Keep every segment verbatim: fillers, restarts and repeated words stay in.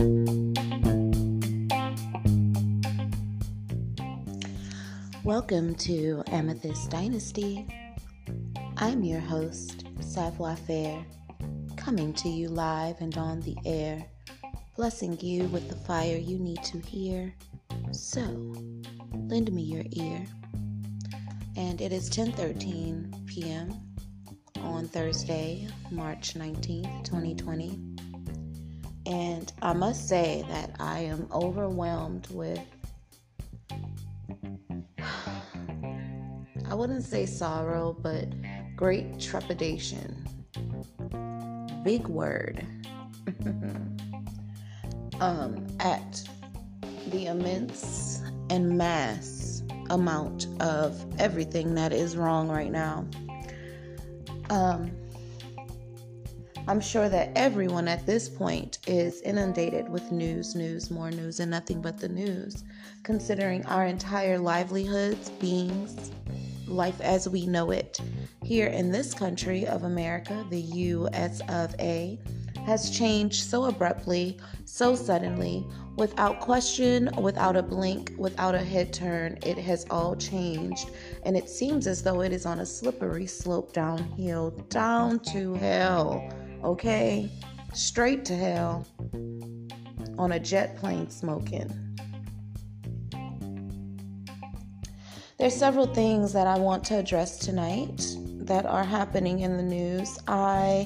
Welcome to Amethyst Dynasty. I'm your host, Savoir Faire, coming to you live and on the air, blessing you with the fire you need to hear. So, lend me your ear. And it is ten thirteen p.m. on Thursday, March nineteenth, twenty twenty. And I must say that I am overwhelmed with, I wouldn't say sorrow, but great trepidation. Big word. um, at the immense and mass amount of everything that is wrong right now. Um, I'm sure that everyone at this point is inundated with news, news, more news, and nothing but the news, considering our entire livelihoods, beings, life as we know it here in this country of America, the U S of A, has changed so abruptly, so suddenly, without question, without a blink, without a head turn. It has all changed, and it seems as though it is on a slippery slope downhill, down to hell, okay? Straight to hell, on a jet plane smoking. There's several things that I want to address tonight that are happening in the news. I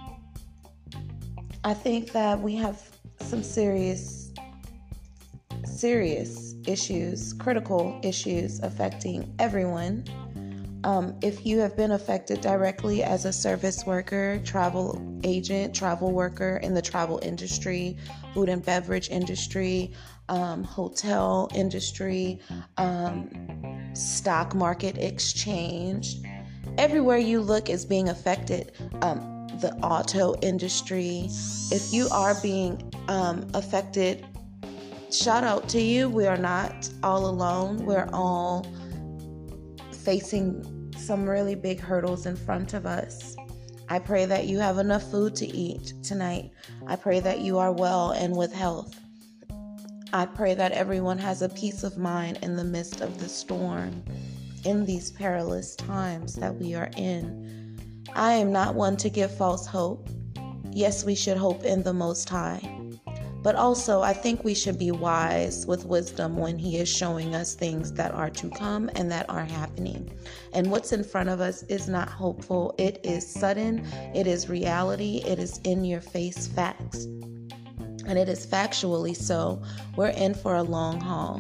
I think that we have some serious serious issues, critical issues affecting everyone. Um, if you have been affected directly as a service worker, travel agent, travel worker in the travel industry, food and beverage industry, um, hotel industry, um, stock market exchange, everywhere you look is being affected. Um, the auto industry, if you are being um, affected, shout out to you. We are not all alone. We're all facing some really big hurdles in front of us. I pray that you have enough food to eat tonight. I pray that you are well and with health. I pray that everyone has a peace of mind in the midst of the storm, in these perilous times that we are in. I am not one to give false hope. Yes, we should hope in the Most High. But also, I think we should be wise with wisdom when He is showing us things that are to come and that are happening. And what's in front of us is not hopeful. It is sudden. It is reality. It is in-your-face facts. And it is factually so. We're in for a long haul.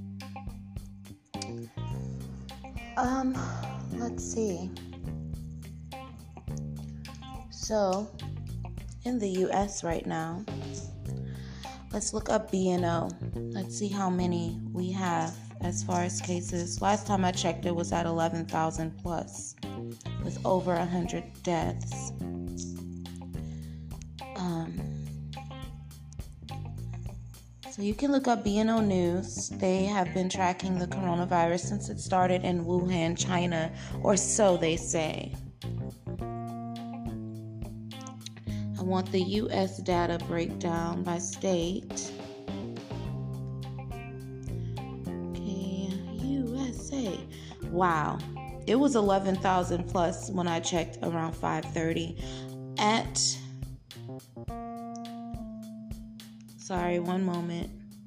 Um, let's see. So, in the U S right now, let's look up B N O. Let's see how many we have as far as cases. Last time I checked, it was at eleven thousand plus, with over one hundred deaths. Um, so you can look up B N O News. They have been tracking the coronavirus since it started in Wuhan, China, or so they say. I want the U S data breakdown by state. Okay, U S A. Wow. It was eleven thousand plus when I checked around five thirty. At, sorry, one moment.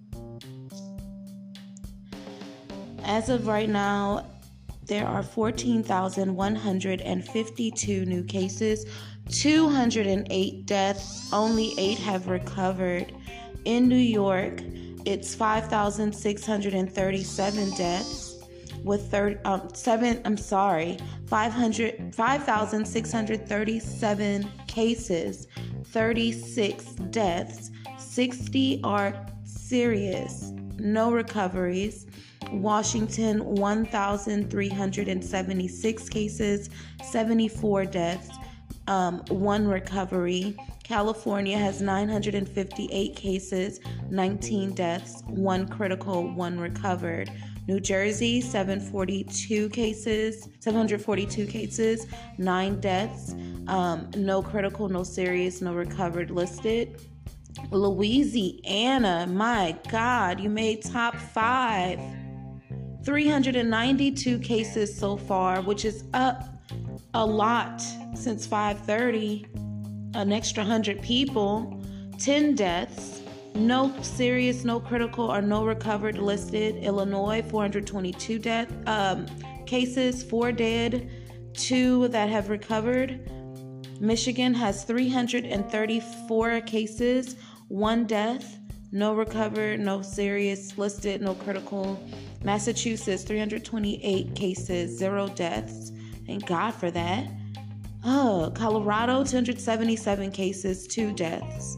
As of right now, there are fourteen thousand one hundred fifty-two new cases, two hundred eight deaths, only eight have recovered. In New York, it's five thousand six hundred thirty-seven deaths with thirty, um, seven, I'm sorry, five hundred, five thousand six hundred thirty-seven cases, thirty-six deaths, sixty are serious, no recoveries. Washington, one thousand three hundred seventy-six cases, seventy-four deaths, um, one recovery. California has nine hundred fifty-eight cases, nineteen deaths, one critical, one recovered. New Jersey, seven hundred forty-two cases, seven hundred forty-two cases, nine deaths, um, no critical, no serious, no recovered listed. Louisiana, my God, you made top five. three hundred ninety-two cases so far, which is up a lot since five thirty. An extra one hundred people. ten deaths. No serious, no critical, or no recovered listed. Illinois, four hundred twenty-two death um, cases, four dead, two that have recovered. Michigan has three hundred thirty-four cases, one death, no recovered, no serious listed, no critical. Massachusetts, three hundred twenty-eight cases, zero deaths. Thank God for that. Oh, Colorado, two hundred seventy-seven cases, two deaths.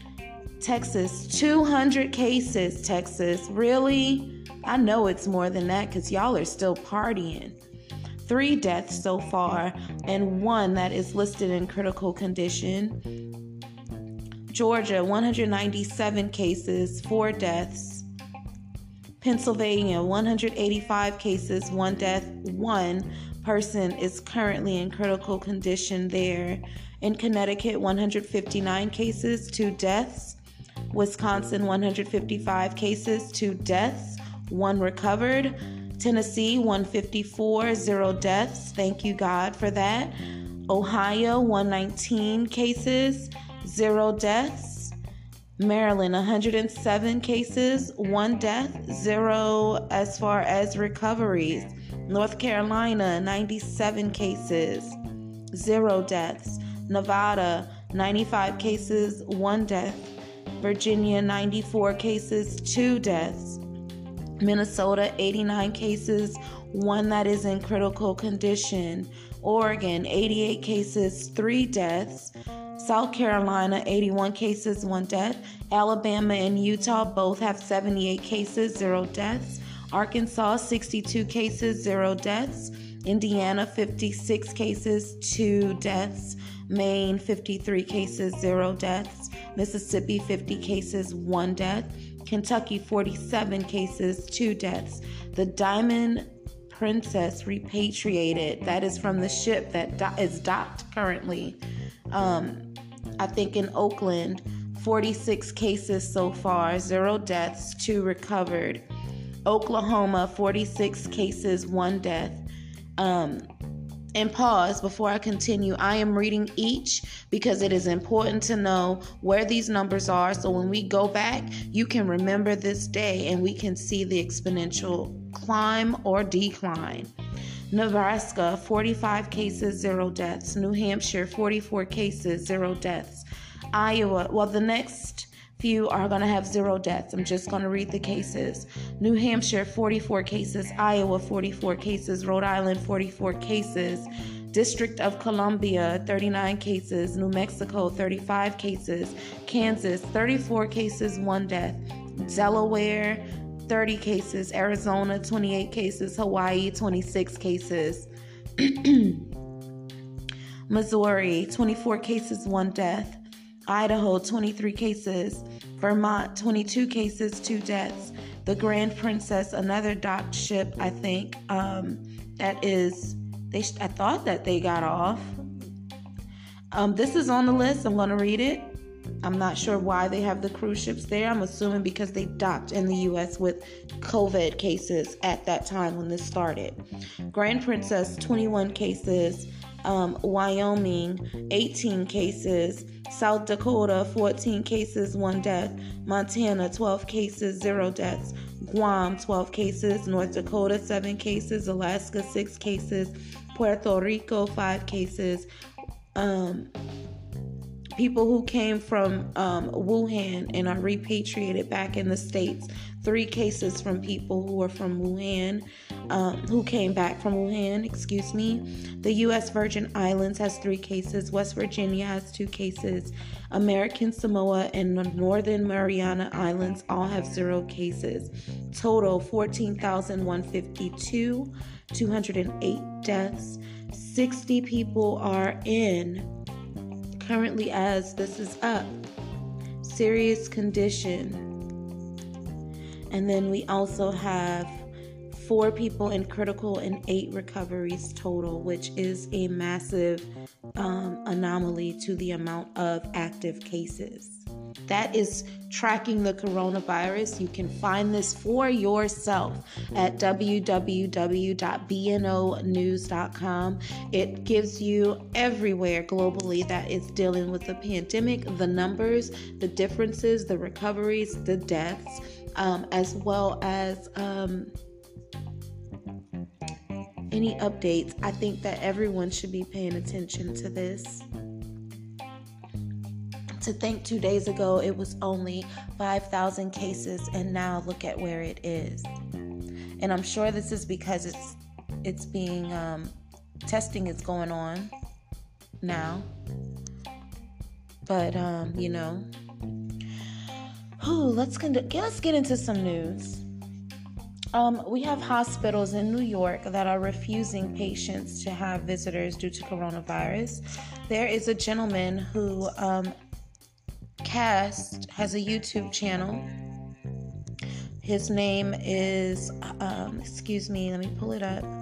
Texas, two hundred cases, Texas. Really? I know it's more than that because y'all are still partying. Three deaths so far, and one that is listed in critical condition. Georgia, one hundred ninety-seven cases, four deaths. Pennsylvania, one hundred eighty-five cases, one death. One person is currently in critical condition there. In Connecticut, one hundred fifty-nine cases, two deaths. Wisconsin, one hundred fifty-five cases, two deaths, one recovered. Tennessee, one hundred fifty-four, zero deaths. Thank you, God, for that. Ohio, one hundred nineteen cases, zero deaths. Maryland, one hundred seven cases, one death, zero as far as recoveries. North Carolina, ninety-seven cases, zero deaths. Nevada, ninety-five cases, one death. Virginia, ninety-four cases, two deaths. Minnesota, eighty-nine cases, one that is in critical condition. Oregon, eighty-eight cases, three deaths. South Carolina, eighty-one cases, one death. Alabama and Utah both have seventy-eight cases, zero deaths. Arkansas, sixty-two cases, zero deaths. Indiana, fifty-six cases, two deaths. Maine, fifty-three cases, zero deaths. Mississippi, fifty cases, one death. Kentucky, forty-seven cases, two deaths. The Diamond Princess repatriated. That is from the ship that do- is docked currently. Um, I think in Oakland, forty-six cases so far, zero deaths, two recovered. Oklahoma, forty-six cases, one death. Um, and pause before I continue. I am reading each because it is important to know where these numbers are. So when we go back, you can remember this day and we can see the exponential climb or decline. Nebraska, forty-five cases, zero deaths. New Hampshire, forty-four cases, zero deaths. Iowa, well, the next few are going to have zero deaths. I'm just going to read the cases. New Hampshire, forty-four cases. Iowa, forty-four cases. Rhode Island, forty-four cases. District of Columbia, thirty-nine cases. New Mexico, thirty-five cases. Kansas, thirty-four cases, one death. Delaware, thirty cases. Arizona, twenty-eight cases. Hawaii, twenty-six cases. Missouri, twenty-four cases, one death. Idaho, twenty-three cases. Vermont, twenty-two cases, two deaths. The Grand Princess, another docked ship, I think, um, that is, they. I thought that they got off. Um, this is on the list. I'm going to read it. I'm not sure why they have the cruise ships there. I'm assuming because they docked in the U S with COVID cases at that time when this started. Grand Princess, twenty-one cases. Um, Wyoming, eighteen cases. South Dakota, fourteen cases, one death. Montana, twelve cases, zero deaths. Guam, twelve cases. North Dakota, seven cases. Alaska, six cases. Puerto Rico, five cases. Um, people who came from um, Wuhan and are repatriated back in the States. Three cases from people who are from Wuhan, um, who came back from Wuhan, excuse me. The U S Virgin Islands has three cases. West Virginia has two cases. American Samoa and the Northern Mariana Islands all have zero cases. Total, fourteen thousand one hundred fifty-two, two hundred eight deaths. sixty people are in, currently as this is up, serious condition. And then we also have four people in critical and eight recoveries total, which is a massive um, anomaly to the amount of active cases. that is tracking the coronavirus. You can find this for yourself at w w w dot b n o news dot com. It gives you everywhere globally that is dealing with the pandemic, the numbers, the differences, the recoveries, the deaths, um, as well as um, any updates. I think that everyone should be paying attention to this. To think two days ago it was only five thousand cases, and now look at where it is. And I'm sure this is because it's it's being um, testing is going on now. But um, you know, whew, let's con- let's get into some news. Um, we have hospitals in New York that are refusing patients to have visitors due to coronavirus. There is a gentleman who um, Cast has a YouTube channel. His name is, um, excuse me, let me pull it up.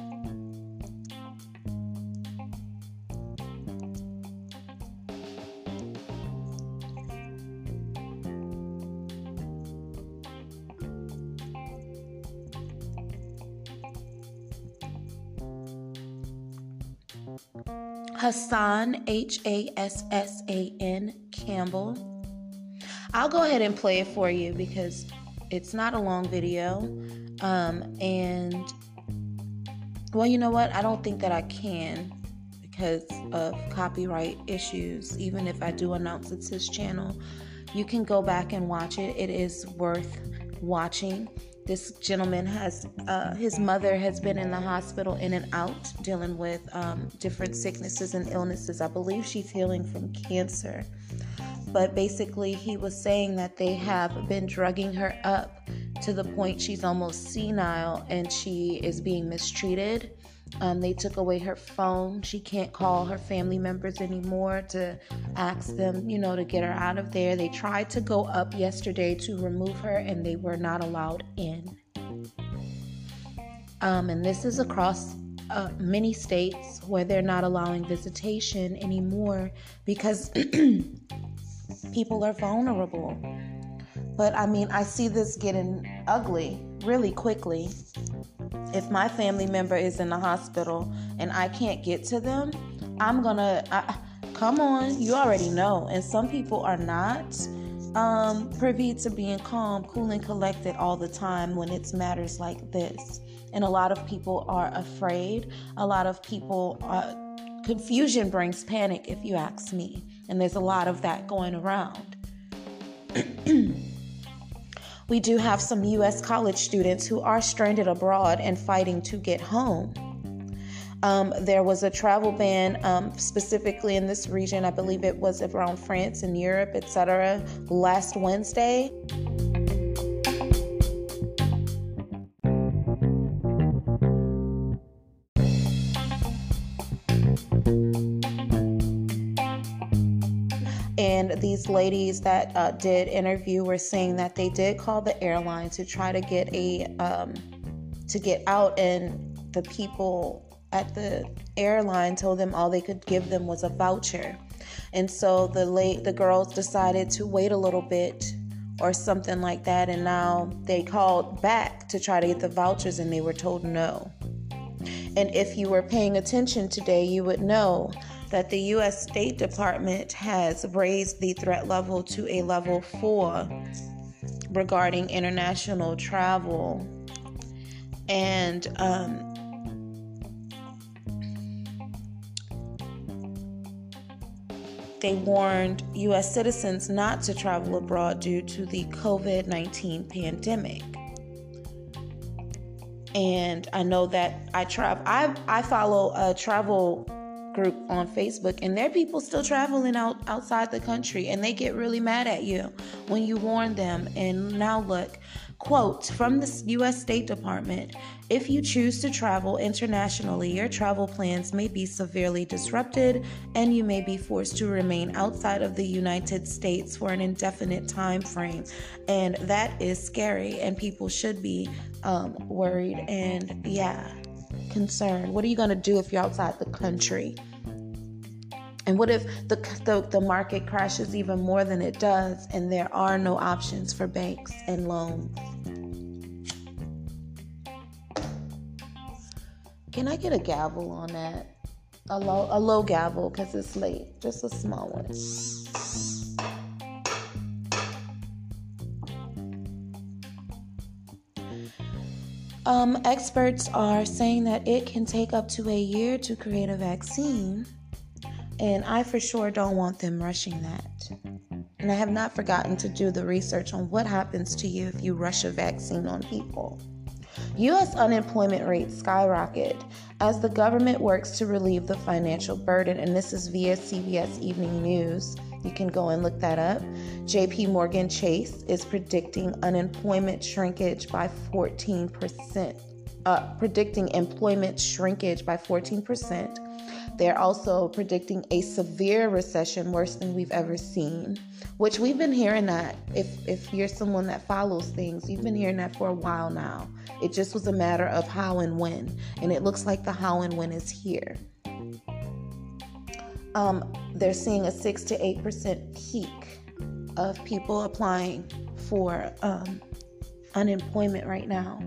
Hassan, H A S S A N, Campbell. I'll go ahead and play it for you because it's not a long video. Um, and, well, you know what? I don't think that I can because of copyright issues. Even if I do announce it's his channel, you can go back and watch it. It is worth watching. This gentleman has, uh, his mother has been in the hospital in and out dealing with um, different sicknesses and illnesses. I believe she's healing from cancer. But basically, he was saying that they have been drugging her up to the point she's almost senile and she is being mistreated. Um, they took away her phone. She can't call her family members anymore to ask them, you know, to get her out of there. They tried to go up yesterday to remove her and they were not allowed in. Um, and this is across uh, many states where they're not allowing visitation anymore because people are vulnerable. But I mean, I see this getting ugly really quickly. If my family member is in the hospital and I can't get to them, I'm gonna, I, come on, you already know. And some people are not um, privy to being calm, cool, and collected all the time when it's matters like this. And a lot of people are afraid. A lot of people are, confusion brings panic, if you ask me. And there's a lot of that going around. We do have some U S college students who are stranded abroad and fighting to get home. Um, there was a travel ban um, specifically in this region. I believe it was around France and Europe, et cetera, last Wednesday. And these ladies that uh, did interview were saying that they did call the airline to try to get a um, to get out, and the people at the airline told them all they could give them was a voucher. And so the late the girls decided to wait a little bit or something like that, and now they called back to try to get the vouchers and they were told no. And if you were paying attention today, you would know that the U S State Department has raised the threat level to a level four regarding international travel. And um, they warned U S citizens not to travel abroad due to the covid nineteen pandemic. And I know that I travel, I, I follow a travel group on Facebook, and there are people still traveling out outside the country, and they get really mad at you when you warn them. And now look, quote from the U S State Department: if you choose to travel internationally, your travel plans may be severely disrupted and you may be forced to remain outside of the United States for an indefinite time frame. And that is scary, and people should be um, worried and yeah, concerned. What are you going to do if you're outside the country? And what if the, the the market crashes even more than it does and there are no options for banks and loans? Can I get a gavel on that? A low, a low gavel because it's late. Just a small one. Um, experts are saying that it can take up to a year to create a vaccine, and I for sure don't want them rushing that. And I have not forgotten to do the research on what happens to you if you rush a vaccine on people. U S unemployment rates skyrocket as the government works to relieve the financial burden, and this is via C B S Evening News. You can go and look that up. J P Morgan Chase is predicting unemployment shrinkage by fourteen percent. Uh, predicting employment shrinkage by fourteen percent. They're also predicting a severe recession, worse than we've ever seen, which we've been hearing that. If if you're someone that follows things, you've been hearing that for a while now. It just was a matter of how and when, and it looks like the how and when is here. Um, they're seeing a six to eight percent peak of people applying for um, unemployment right now.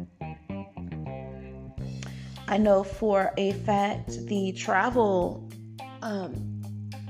I know for a fact the travel, um,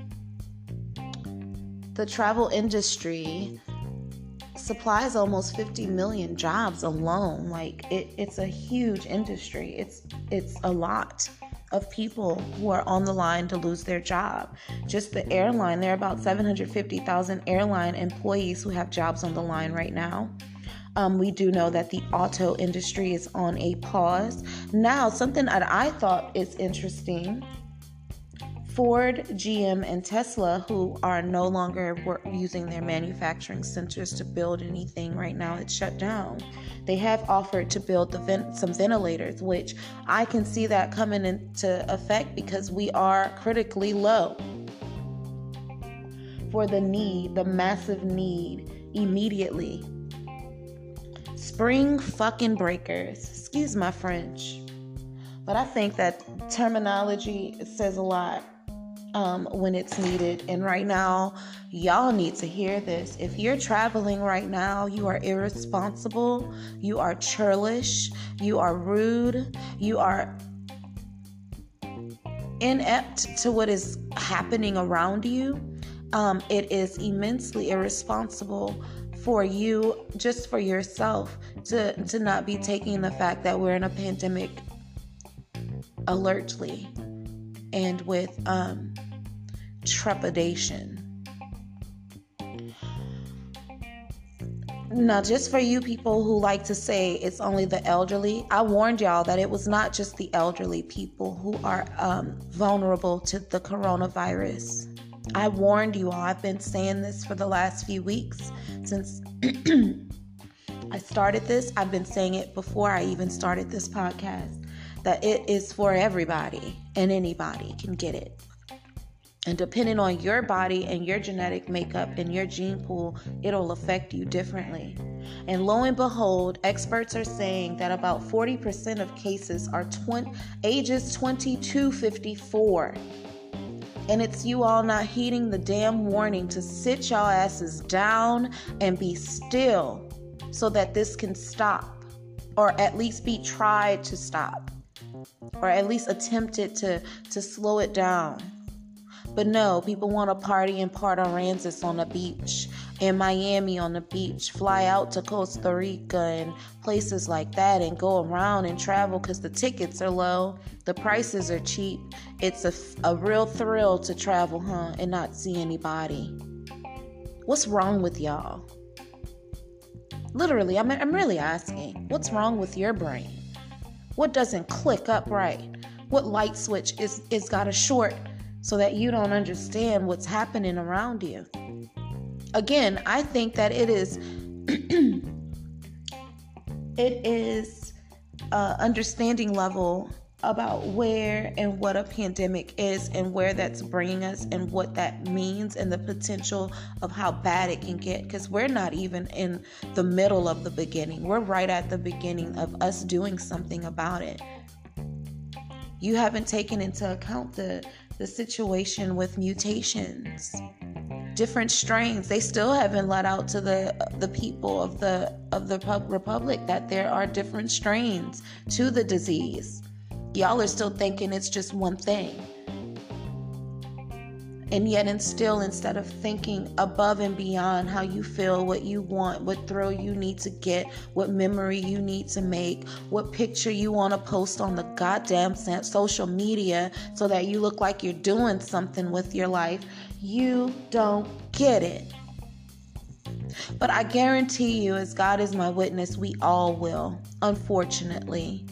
the travel industry supplies almost fifty million jobs alone. Like it, it's a huge industry. It's it's a lot of people who are on the line to lose their job. Just the airline, there are about seven hundred fifty thousand airline employees who have jobs on the line right now. Um, we do know that the auto industry is on a pause. Now, something that I thought is interesting, Ford, G M, and Tesla, who are no longer work, using their manufacturing centers to build anything right now, it's shut down. They have offered to build the vent- some ventilators, which I can see that coming into effect because we are critically low for the need, the massive need immediately. Spring fucking breakers. Excuse my French. But I think that terminology says a lot um, when it's needed. And right now, y'all need to hear this. If you're traveling right now, you are irresponsible, you are churlish, you are rude, you are inept to what is happening around you. Um, it is immensely irresponsible for you, just for yourself, to, to not be taking the fact that we're in a pandemic alertly and with um, trepidation. Now, just for you people who like to say it's only the elderly, I warned y'all that it was not just the elderly people who are um, vulnerable to the coronavirus. I warned you all. I've been saying this for the last few weeks since I started this. I've been saying it before I even started this podcast, that it is for everybody and anybody can get it. And depending on your body and your genetic makeup and your gene pool, it'll affect you differently. And lo and behold, experts are saying that about forty percent of cases are twenty, ages twenty-two to fifty-four. And it's you all not heeding the damn warning to sit y'all asses down and be still so that this can stop, or at least be tried to stop, or at least attempted to, to slow it down. But no, people want to party in Port Aransas on the beach, in Miami on the beach, fly out to Costa Rica and places like that and go around and travel because the tickets are low, the prices are cheap. It's a, a real thrill to travel, huh, and not see anybody. What's wrong with y'all? Literally, I'm, I'm really asking, what's wrong with your brain? What doesn't click up right? What light switch is, is got a short so that you don't understand what's happening around you? Again, I think that it is it is uh, understanding level about where and what a pandemic is and where that's bringing us and what that means and the potential of how bad it can get, because we're not even in the middle of the beginning. We're right at the beginning of us doing something about it. You haven't taken into account the the situation with mutations, different strains. They still haven't let out to the the people of the of the republic that there are different strains to the disease. Y'all are still thinking it's just one thing. And yet, and still, instead of thinking above and beyond how you feel, what you want, what thrill you need to get, what memory you need to make, what picture you want to post on the goddamn social media so that you look like you're doing something with your life, you don't get it. But I guarantee you, as God is my witness, we all will, unfortunately.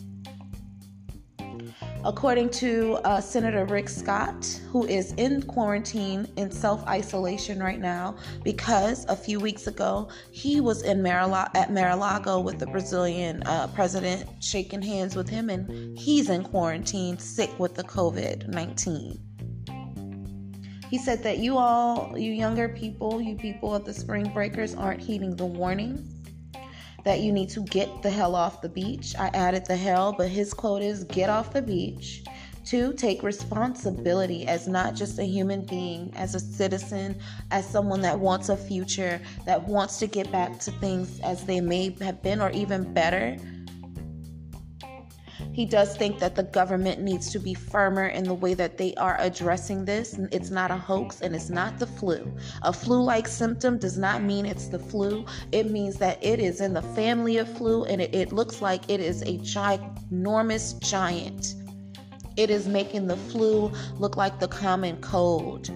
According to uh, Senator Rick Scott, who is in quarantine in self-isolation right now because a few weeks ago he was in Mar- at Mar-a-Lago with the Brazilian uh, president, shaking hands with him, and he's in quarantine, sick with the covid nineteen. He said that you all, you younger people, you people of the spring breakers aren't heeding the warning that you need to get the hell off the beach. I added the hell, but his quote is get off the beach. Two, take responsibility as not just a human being, as a citizen, as someone that wants a future, that wants to get back to things as they may have been or even better. He does think that the government needs to be firmer in the way that they are addressing this. It's not a hoax and it's not the flu. A flu-like symptom does not mean it's the flu. It means that it is in the family of flu, and it, it looks like it is a ginormous giant. It is making the flu look like the common cold.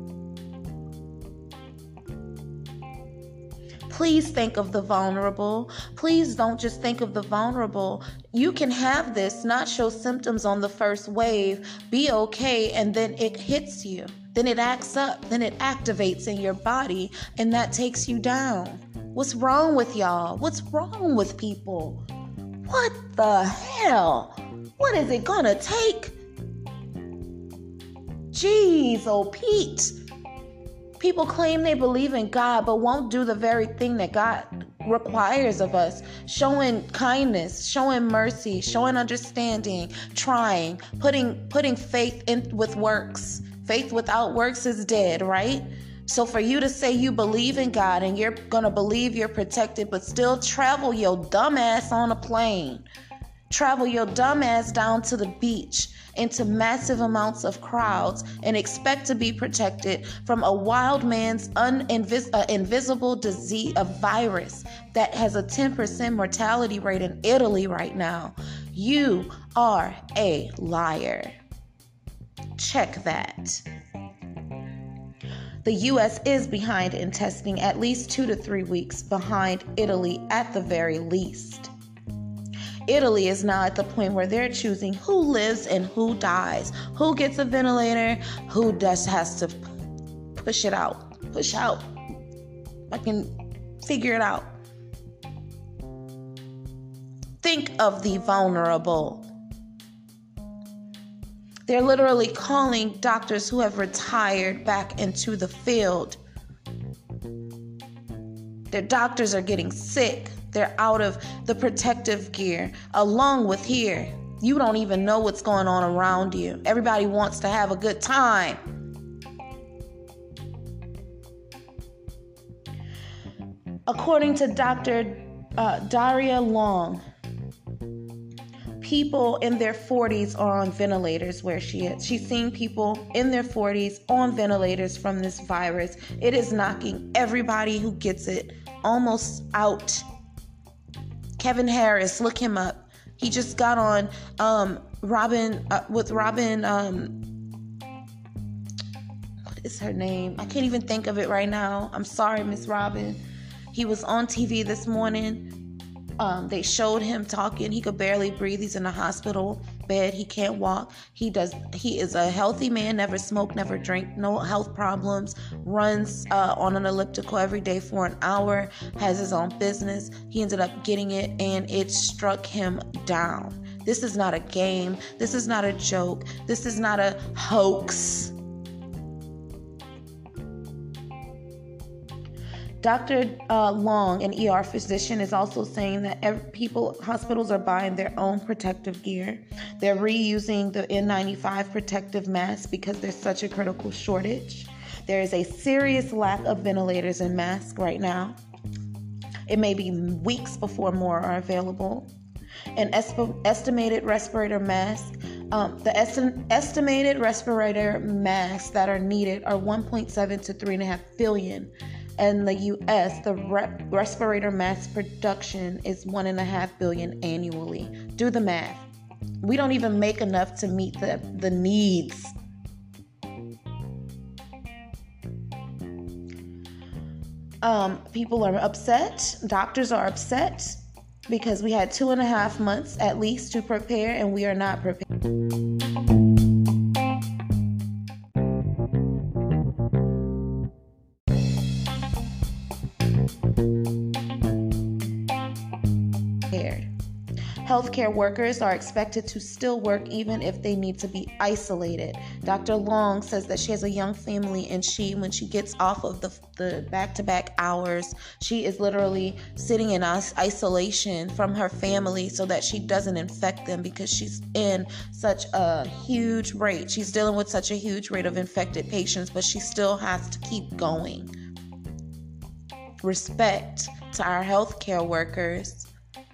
Please think of the vulnerable. Please don't just think of the vulnerable. You can have this, not show symptoms on the first wave, be okay, and then it hits you. Then it acts up. Then it activates in your body, and that takes you down. What's wrong with y'all? What's wrong with people? What the hell? What is it gonna take? Jeez, oh Pete. People claim they believe in God, but won't do the very thing that God requires of us. Showing kindness, showing mercy, showing understanding, trying, putting putting faith in with works. Faith without works is dead, right? So for you to say you believe in God and you're going to believe you're protected, but still travel your dumb ass on a plane. Travel your dumb ass down to the beach into massive amounts of crowds and expect to be protected from a wild man's uninvis- uh, invisible disease, a virus that has a ten percent mortality rate in Italy right now. You are a liar. Check that. The U S is behind in testing, at least two to three weeks behind Italy at the very least. Italy is now at the point where they're choosing who lives and who dies, who gets a ventilator, who just has to push it out, push out. I can figure it out. Think of the vulnerable. They're literally calling doctors who have retired back into the field. Their doctors are getting sick. They're out of the protective gear, along with here. You don't even know what's going on around you. Everybody wants to have a good time. According to Doctor Uh, Daria Long, people in their forties are on ventilators where she is. She's seeing people in their forties on ventilators from this virus. It is knocking everybody who gets it almost out. Kevin Harris, look him up. He just got on um, Robin uh, with Robin. Um, what is her name? I can't even think of it right now. I'm sorry, Miss Robin. He was on T V this morning. Um, they showed him talking. He could barely breathe. He's in a hospital bed. He can't walk. He does. He is a healthy man. Never smoked, never drank, no health problems. Runs uh, on an elliptical every day for an hour. Has his own business. He ended up getting it, and it struck him down. This is not a game. This is not a joke. This is not a hoax. Doctor Uh, Long, an E R physician, is also saying that every, people, hospitals are buying their own protective gear. They're reusing the N ninety-five protective masks because there's such a critical shortage. There is a serious lack of ventilators and masks right now. It may be weeks before more are available. An esp- estimated respirator mask, um, the est- estimated respirator masks that are needed are one point seven to three point five billion. In the U S, the re- respirator mask production is one point five billion annually. Do the math. We don't even make enough to meet the, the needs. Um, people are upset. Doctors are upset because we had two and a half months at least to prepare, and we are not prepared. Healthcare workers are expected to still work even if they need to be isolated. Doctor Long says that she has a young family, and she, when she gets off of the, the back-to-back hours, she is literally sitting in isolation from her family so that she doesn't infect them because she's in such a huge rate. She's dealing with such a huge rate of infected patients, but she still has to keep going. Respect to our healthcare workers.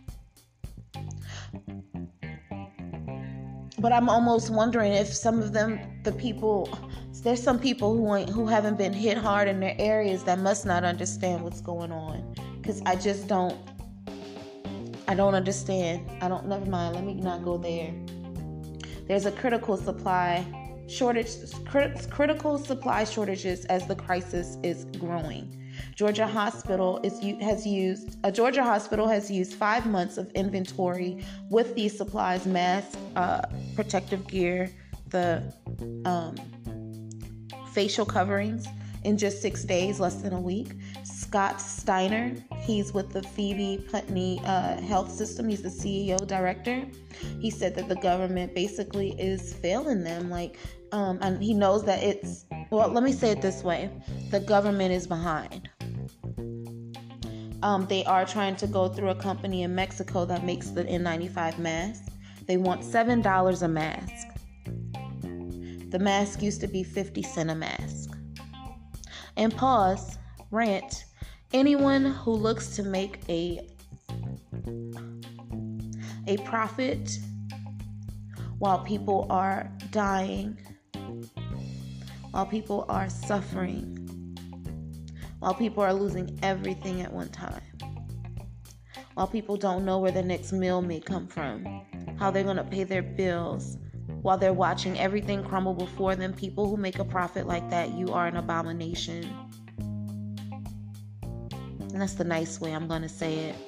But I'm almost wondering if some of them, the people, there's some people who ain't, who haven't been hit hard in their areas that must not understand what's going on. Because I just don't, I don't understand. I don't, never mind, let me not go there. There's a critical supply shortage, crit, critical supply shortages as the crisis is growing. Georgia Hospital is has used a Georgia hospital has used five months of inventory with these supplies, masks, uh, protective gear, the um, facial coverings in just six days, less than a week. Scott Steiner, he's with the Phoebe Putney uh, Health System. He's the C E O director. He said that the government basically is failing them, like, um, and he knows that it's. Well, let me say it this way: the government is behind. Um, they are trying to go through a company in Mexico that makes the N ninety-five mask. They want seven dollars a mask. The mask used to be fifty cents a mask. And pause, rant, anyone who looks to make a, a profit while people are dying, while people are suffering, while people are losing everything at one time, while people don't know where the next meal may come from, how they're going to pay their bills, while they're watching everything crumble before them, people who make a profit like that, you are an abomination. And that's the nice way I'm going to say it.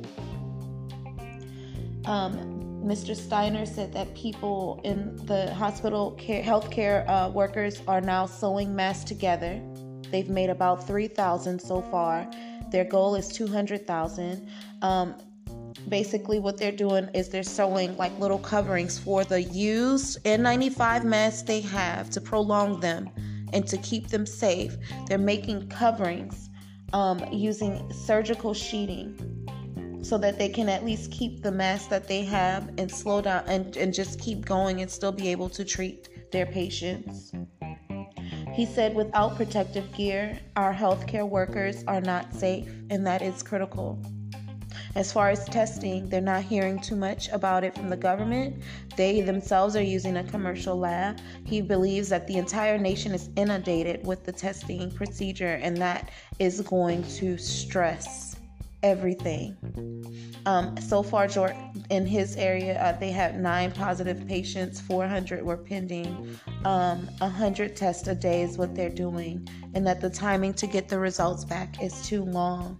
Um, Mister Steiner said that people in the hospital care, healthcare uh, workers are now sewing masks together. They've made about three thousand so far. Their goal is two hundred thousand. Um, basically, what they're doing is they're sewing like little coverings for the used N ninety-five masks they have to prolong them and to keep them safe. They're making coverings um, using surgical sheeting so that they can at least keep the mask that they have and slow down and, and just keep going and still be able to treat their patients. He said without protective gear, our healthcare workers are not safe, and that is critical. As far as testing, they're not hearing too much about it from the government. They themselves are using a commercial lab. He believes that the entire nation is inundated with the testing procedure, and that is going to stress everything. Um, so far, in his area, uh, they had nine positive patients, four hundred were pending. Um, one hundred tests a day is what they're doing, and that the timing to get the results back is too long.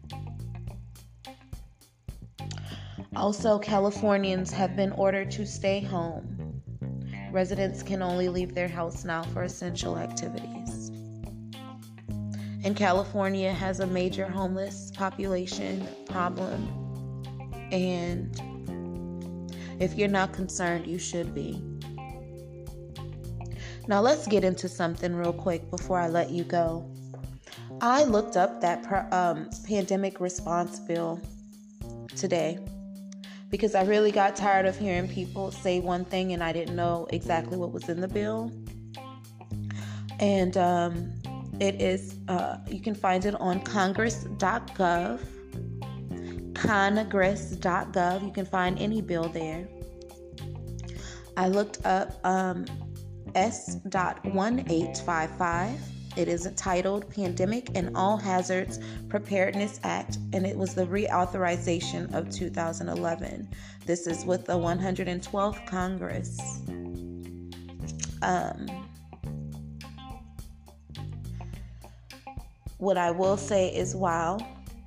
Also, Californians have been ordered to stay home. Residents can only leave their house now for essential activities. And California has a major homeless population problem. And if you're not concerned, you should be. Now let's get into something real quick before I let you go. I looked up that per, um, pandemic response bill today because I really got tired of hearing people say one thing and I didn't know exactly what was in the bill. And um, it is, uh, you can find it on congress dot gov, congress dot gov. You can find any bill there. I looked up um, S eighteen fifty-five. It is titled Pandemic and All Hazards Preparedness Act, and it was the reauthorization of two thousand eleven. This is with the one hundred twelfth Congress. Um, what I will say is, wow,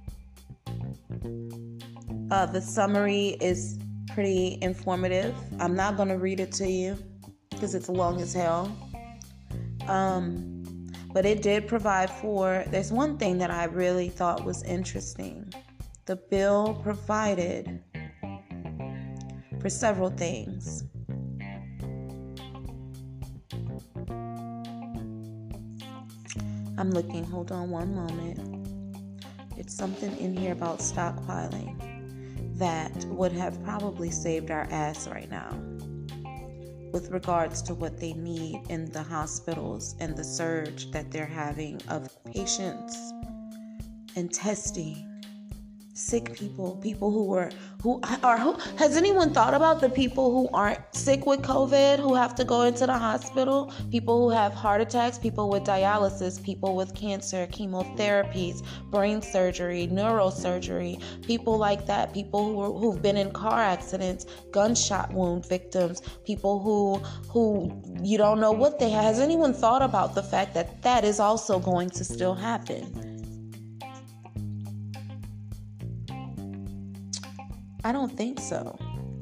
uh, the summary is pretty informative. I'm not going to read it to you because it's long as hell. Um, but it did provide for, there's one thing that I really thought was interesting. The bill provided for several things. I'm looking, hold on one moment. It's something in here about stockpiling that would have probably saved our ass right now with regards to what they need in the hospitals and the surge that they're having of patients and testing sick people, people who were, who are, who, has anyone thought about the people who aren't sick with COVID, who have to go into the hospital, people who have heart attacks, people with dialysis, people with cancer, chemotherapies, brain surgery, neurosurgery, people like that, people who are, who've been in car accidents, gunshot wound victims, people who, who you don't know what they have. Has anyone thought about the fact that that is also going to still happen? I don't think so.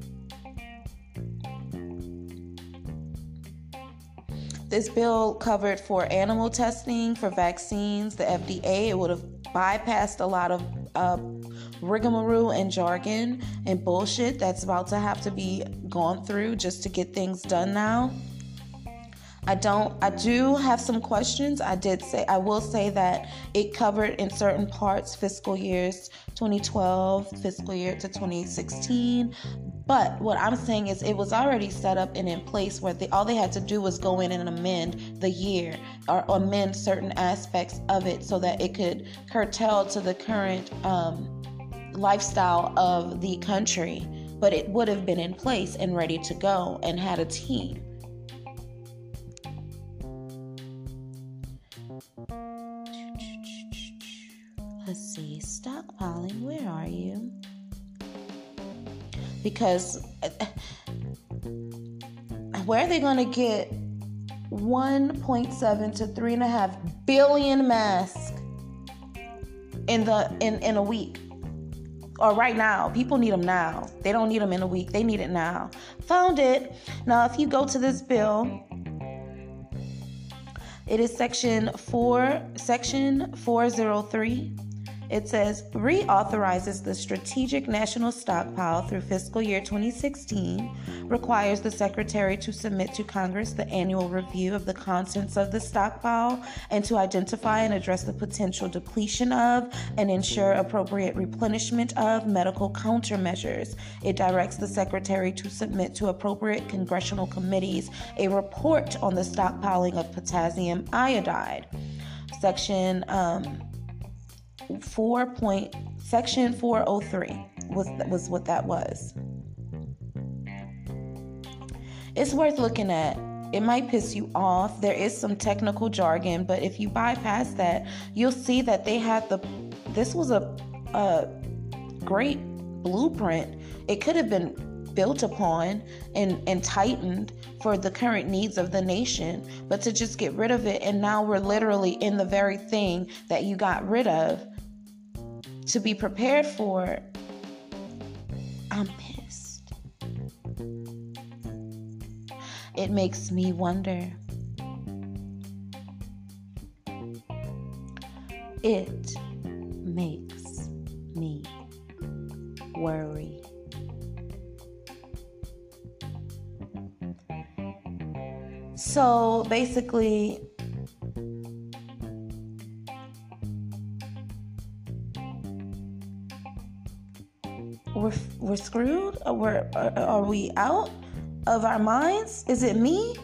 This bill covered for animal testing, for vaccines, the F D A. It would have bypassed a lot of uh, rigmarole and jargon and bullshit that's about to have to be gone through just to get things done now. I don't, I do have some questions. I did say, I will say that it covered in certain parts fiscal years twenty twelve, fiscal year to twenty sixteen. But what I'm saying is it was already set up and in place where they, all they had to do was go in and amend the year or amend certain aspects of it so that it could curtail to the current um, lifestyle of the country. But it would have been in place and ready to go and had a team. Let's see, stockpiling, where are you? Because where are they going to get one point seven to three and a half billion masks in the in, in a week? Or right now? People need them now. They don't need them in a week. They need it now. Found it. Now, if you go to this bill, it is section four, section four oh three. It says, reauthorizes the Strategic National Stockpile through fiscal year twenty sixteen, requires the Secretary to submit to Congress the annual review of the contents of the stockpile and to identify and address the potential depletion of and ensure appropriate replenishment of medical countermeasures. It directs the Secretary to submit to appropriate congressional committees a report on the stockpiling of potassium iodide. Section um, Four point section four oh three was was what that was. It's worth looking at. It might piss you off. There is some technical jargon, but if you bypass that, you'll see that they had the. This was a, a great blueprint. It could have been built upon and, and tightened for the current needs of the nation, but to just get rid of it, and now we're literally in the very thing that you got rid of to be prepared for. I'm pissed. It makes me wonder. It makes me worry. So basically, we're we're screwed? Or we're, are, are we out of our minds? Is it me?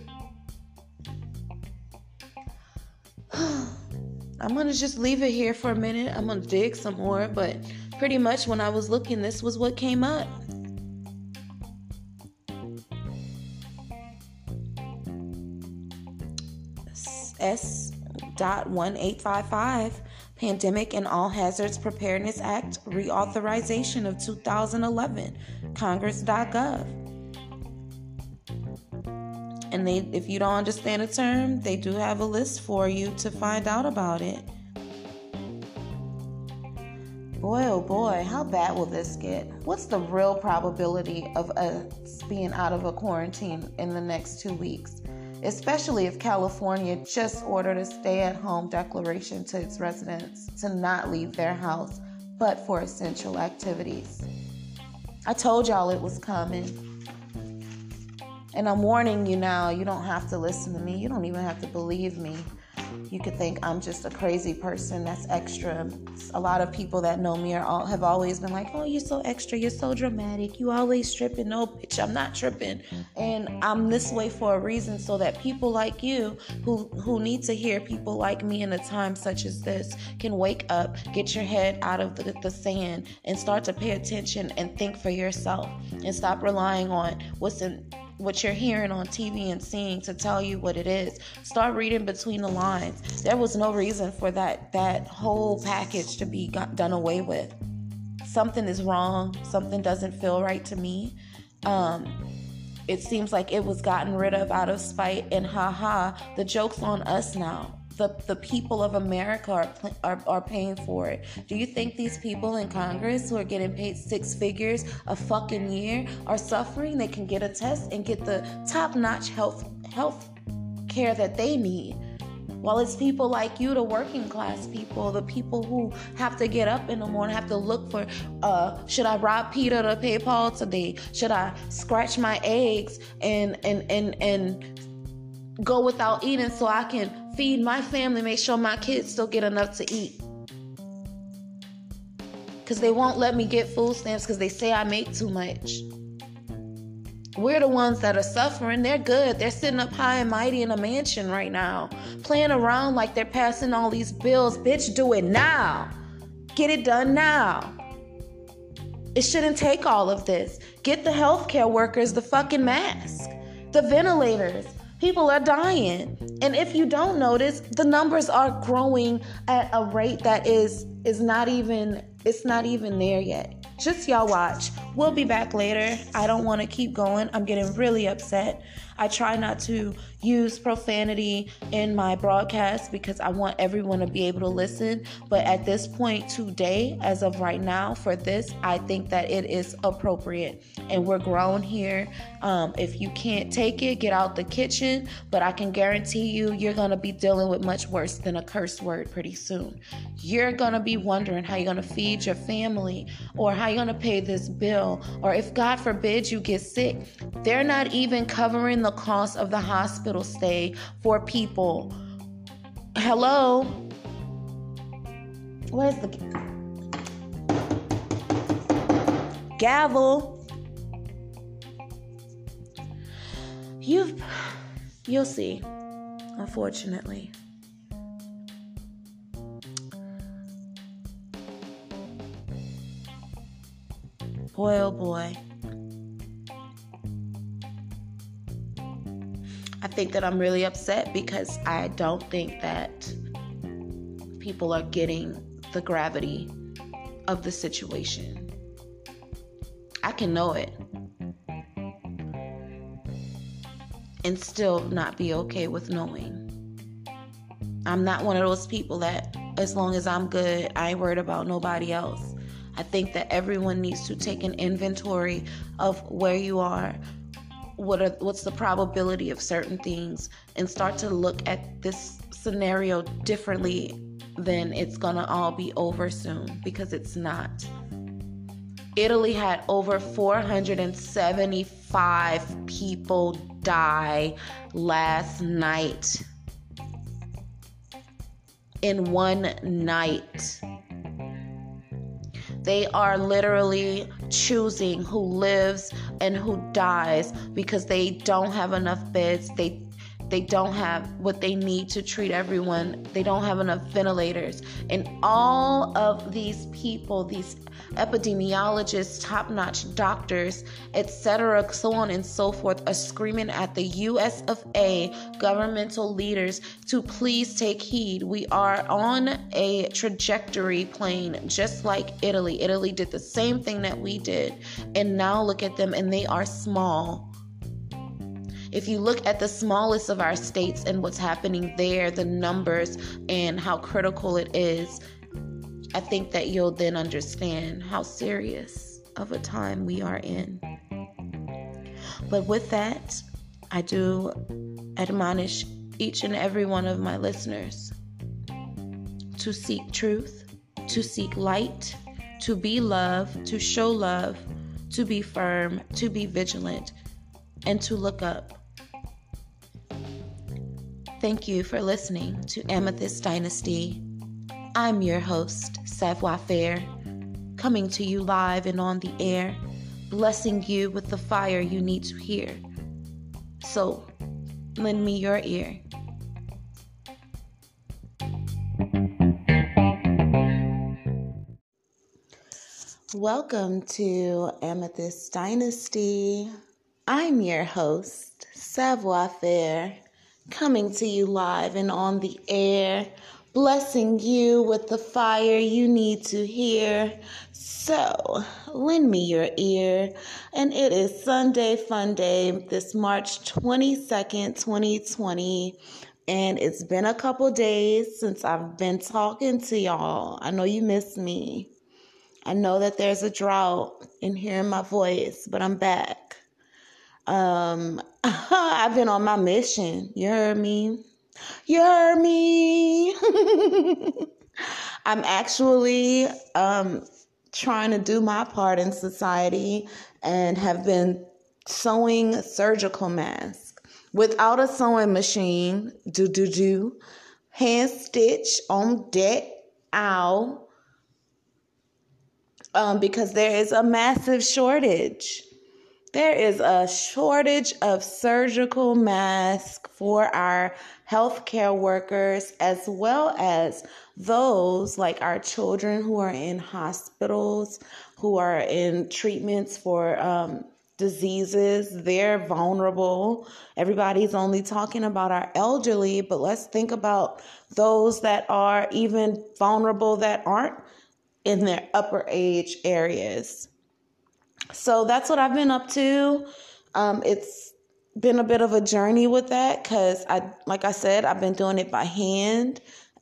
I'm going to just leave it here for a minute. I'm going to dig some more, but pretty much when I was looking, this was what came up. S one eight five five, Pandemic and All Hazards Preparedness Act, reauthorization of two thousand eleven, congress dot gov. And they, if you don't understand a term, they do have a list for you to find out about it. Boy, oh boy, how bad will this get? What's the real probability of us being out of a quarantine in the next two weeks? Especially if California just ordered a stay-at-home declaration to its residents to not leave their house, but for essential activities. I told y'all it was coming. And I'm warning you now, you don't have to listen to me. You don't even have to believe me. You could think I'm just a crazy person that's extra. A lot of people that know me are all, have always been like, oh, you're so extra, you're so dramatic, you always tripping. No, bitch, I'm not tripping. And I'm this way for a reason, so that people like you who, who need to hear people like me in a time such as this can wake up, get your head out of the, the sand, and start to pay attention and think for yourself, and stop relying on what's in what you're hearing on T V and seeing to tell you what it is. Start reading between the lines. There was no reason for that that whole package to be got, done away with. Something is wrong. Something doesn't feel right to me. Um, it seems like it was gotten rid of out of spite, and haha, the joke's on us now. The, the people of America are, are are paying for it. Do you think these people in Congress who are getting paid six figures a fucking year are suffering? They can get a test and get the top-notch health health care that they need. While it's people like you, the working class people, the people who have to get up in the morning, have to look for, uh, should I rob Peter to pay Paul today? Should I scratch my eggs and and and and go without eating so I can feed my family, make sure my kids still get enough to eat? Because they won't let me get food stamps because they say I make too much. We're the ones that are suffering. They're good. They're sitting up high and mighty in a mansion right now, playing around like they're passing all these bills. Bitch, do it now. Get it done now. It shouldn't take all of this. Get the healthcare workers the fucking mask, the ventilators. People are dying. And if you don't notice, the numbers are growing at a rate that is is not even, it's not even there yet. Just y'all watch. We'll be back later. I don't want to keep going. I'm getting really upset. I try not to use profanity in my broadcast because I want everyone to be able to listen. But at this point today, as of right now, for this, I think that it is appropriate. And we're grown here. Um, if you can't take it, get out the kitchen. But I can guarantee you, you're going to be dealing with much worse than a curse word pretty soon. You're going to be wondering how you're going to feed your family, or how you're going to pay this bill, or if God forbid you get sick. They're not even covering the cost of the hospital stay for people. Hello? Where's the gavel? You've, you'll see, unfortunately. Boy, oh boy. I think that I'm really upset because I don't think that people are getting the gravity of the situation. I can know it and still not be okay with knowing. I'm not one of those people that, as long as I'm good, I ain't worried about nobody else. I think that everyone needs to take an inventory of where you are, what are what's the probability of certain things, and start to look at this scenario differently than it's gonna all be over soon, because it's not. Italy had over four hundred seventy-five people die last night. In one night. They are literally choosing who lives and who dies because they don't have enough beds. They They don't have what they need to treat everyone. They don't have enough ventilators. And all of these people, these epidemiologists, top-notch doctors, et cetera, so on and so forth, are screaming at the U S of A governmental leaders to please take heed. We are on a trajectory plane just like Italy. Italy did the same thing that we did. And now look at them, and they are small. If you look at the smallest of our states and what's happening there, the numbers and how critical it is, I think that you'll then understand how serious of a time we are in. But with that, I do admonish each and every one of my listeners to seek truth, to seek light, to be love, to show love, to be firm, to be vigilant, and to look up. Thank you for listening to Amethyst Dynasty. I'm your host, Savoir Faire, coming to you live and on the air, blessing you with the fire you need to hear. So, lend me your ear. Welcome to Amethyst Dynasty. I'm your host, Savoir Faire, coming to you live and on the air, blessing you with the fire you need to hear. So, lend me your ear. And it is Sunday Fun Day, this March twenty-second, twenty twenty. And it's been a couple days since I've been talking to y'all. I know you miss me. I know that there's a drought in hearing my voice, but I'm back. Um, I've been on my mission. You heard me? You heard me? I'm actually um, trying to do my part in society and have been sewing surgical masks without a sewing machine. Do, do, do. Hand stitch on deck. Ow. Um, because there is a massive shortage. There is a shortage of surgical masks for our healthcare workers, as well as those like our children who are in hospitals, who are in treatments for um, diseases. They're vulnerable. Everybody's only talking about our elderly, but let's think about those that are even vulnerable that aren't in their upper age areas. So that's what I've been up to. Um, it's been a bit of a journey with that because, I, like I said, I've been doing it by hand,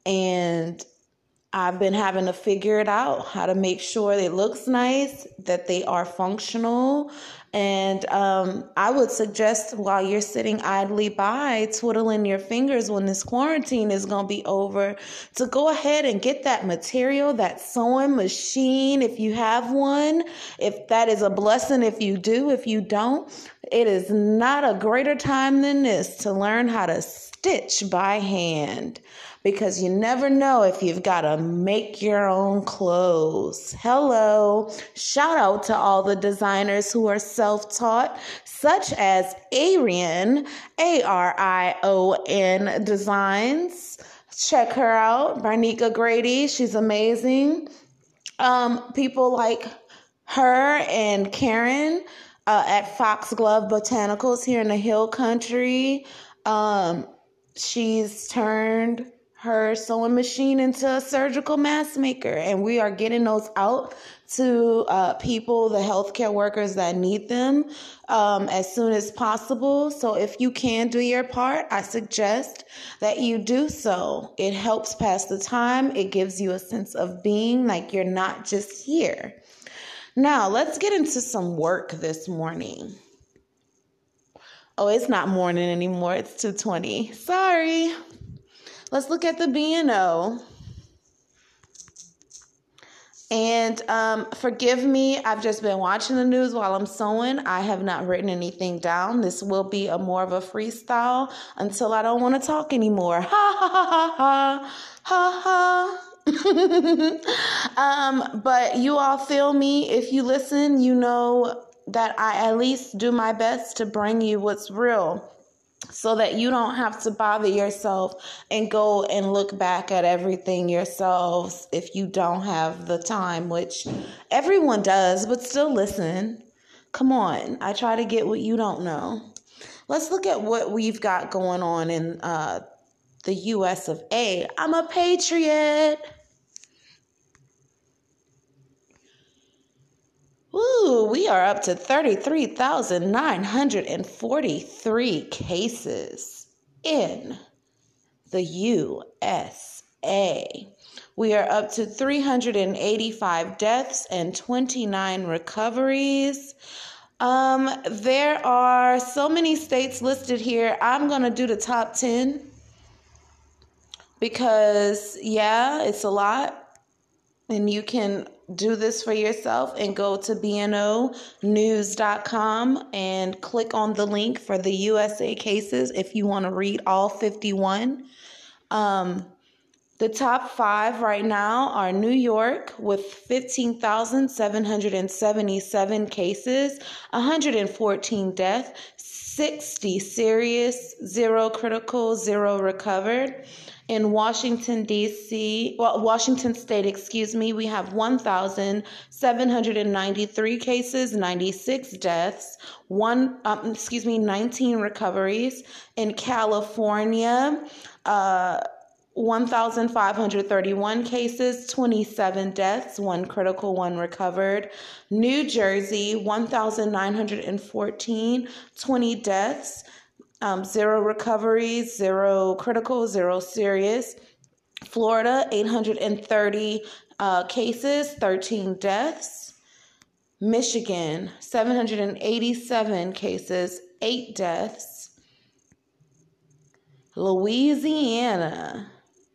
and I've been having to figure it out, how to make sure it looks nice, that they are functional. And um, I would suggest, while you're sitting idly by, twiddling your fingers when this quarantine is going to be over, to go ahead and get that material, that sewing machine, if you have one. If that is a blessing, if you do. If you don't, it is not a greater time than this to learn how to stitch by hand. Because you never know if you've got to make your own clothes. Hello. Shout out to all the designers who are self-taught, such as Arion, A R I O N Designs. Check her out. Barnika Grady. She's amazing. Um, people like her and Karen uh, at Foxglove Botanicals here in the Hill Country. Um, she's turned her sewing machine into a surgical mask maker, and we are getting those out to uh, people, the healthcare workers that need them, um, as soon as possible. So if you can do your part, I suggest that you do so. It helps pass the time. It gives you a sense of being like you're not just here. Now, let's get into some work this morning. Oh, it's not morning anymore. It's two twenty. Sorry. Let's look at the B and O. And um, forgive me, I've just been watching the news while I'm sewing. I have not written anything down. This will be a more of a freestyle until I don't want to talk anymore. Ha ha ha ha ha ha um, but you all feel me. If you listen, you know that I at least do my best to bring you what's real, so that you don't have to bother yourself and go and look back at everything yourselves if you don't have the time, which everyone does, but still listen. Come on, I try to get what you don't know. Let's look at what we've got going on in uh, the U S of A. I'm a patriot. Ooh, we are up to thirty-three thousand nine hundred forty-three cases in the U S A. We are up to three hundred eighty-five deaths and twenty-nine recoveries. Um, there are so many states listed here. I'm going to do the top ten because, yeah, it's a lot. And you can do this for yourself and go to B N O news dot com and click on the link for the U S A cases if you want to read all fifty-one. Um, the top five right now are New York with fifteen thousand seven hundred seventy-seven cases, one hundred fourteen deaths, sixty serious, zero critical, zero recovered. In Washington, D C, well, Washington State, excuse me, we have one thousand seven hundred ninety-three cases, ninety-six deaths, one, um, excuse me, nineteen recoveries. In California, uh, one thousand five hundred thirty-one cases, twenty-seven deaths, one critical, one recovered. New Jersey, one thousand nine hundred fourteen, twenty deaths. Um, zero recoveries, zero critical, zero serious. Florida, eight hundred thirty uh, cases, thirteen deaths. Michigan, seven hundred eighty-seven cases, eight deaths. Louisiana,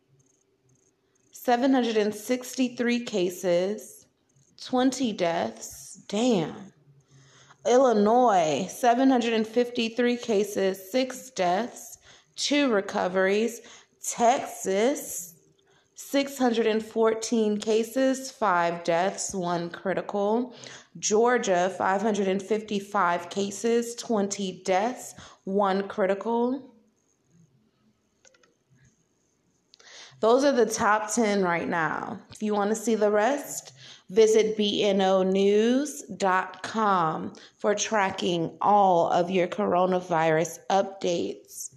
seven hundred sixty-three cases, twenty deaths. Damn. Illinois, seven hundred fifty-three cases, six deaths, two recoveries. Texas, six hundred fourteen cases, five deaths, one critical. Georgia, five hundred fifty-five cases, twenty deaths, one critical. Those are the top ten right now. If you want to see the rest, visit B N O news dot com for tracking all of your coronavirus updates.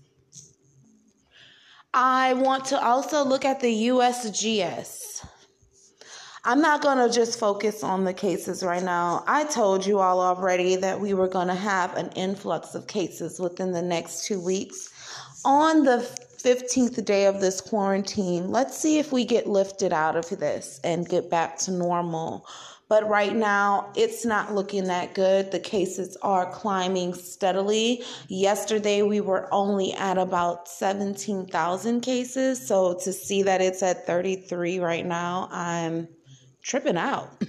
I want to also look at the U S G S. I'm not going to just focus on the cases right now. I told you all already that we were going to have an influx of cases within the next two weeks. On the fifteenth day of this quarantine, let's see if we get lifted out of this and get back to normal. But right now, it's not looking that good. The cases are climbing steadily. Yesterday, we were only at about seventeen thousand cases. So to see that it's at thirty-three right now, I'm tripping out.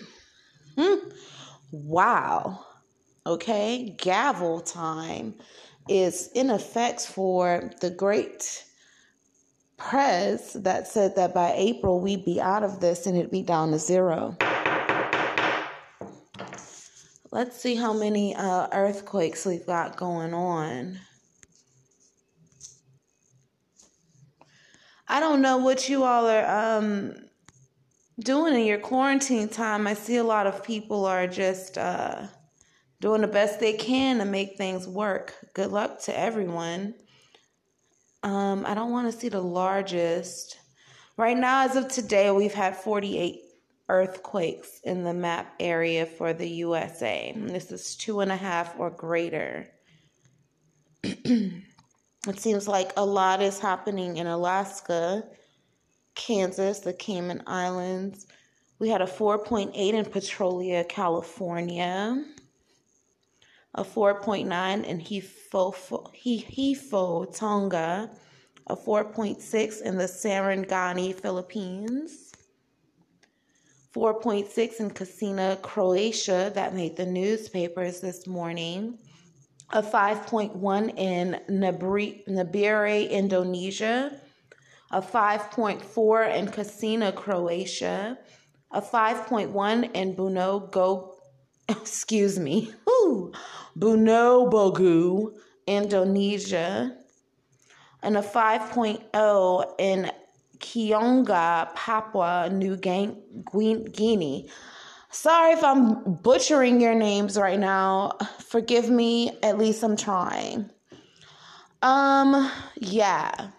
Wow. Okay, gavel time is in effect for the great press that said that by April we'd be out of this and it'd be down to zero. Let's see how many uh, earthquakes we've got going on. I don't know what you all are um, doing in your quarantine time. I see a lot of people are just uh, doing the best they can to make things work. Good luck to everyone. Um, I don't want to see the largest. Right now, as of today, we've had forty-eight earthquakes in the map area for the U S A. And this is two and a half or greater. It seems like a lot is happening in Alaska, Kansas, the Cayman Islands. We had a four point eight in Petrolia, California. A four point nine in Hefo, Hefo, Tonga, a four point six in the Sarangani, Philippines, four point six in Casina, Croatia, that made the newspapers this morning, a five point one in Nabire, Indonesia, a five point four in Casina, Croatia, a five point one in Buno Go, excuse me, whoo, Buno Bogu, Indonesia, and a five point oh in Kionga, Papua New Guinea. Sorry if I'm butchering your names right now. Forgive me, at least I'm trying. Um, yeah.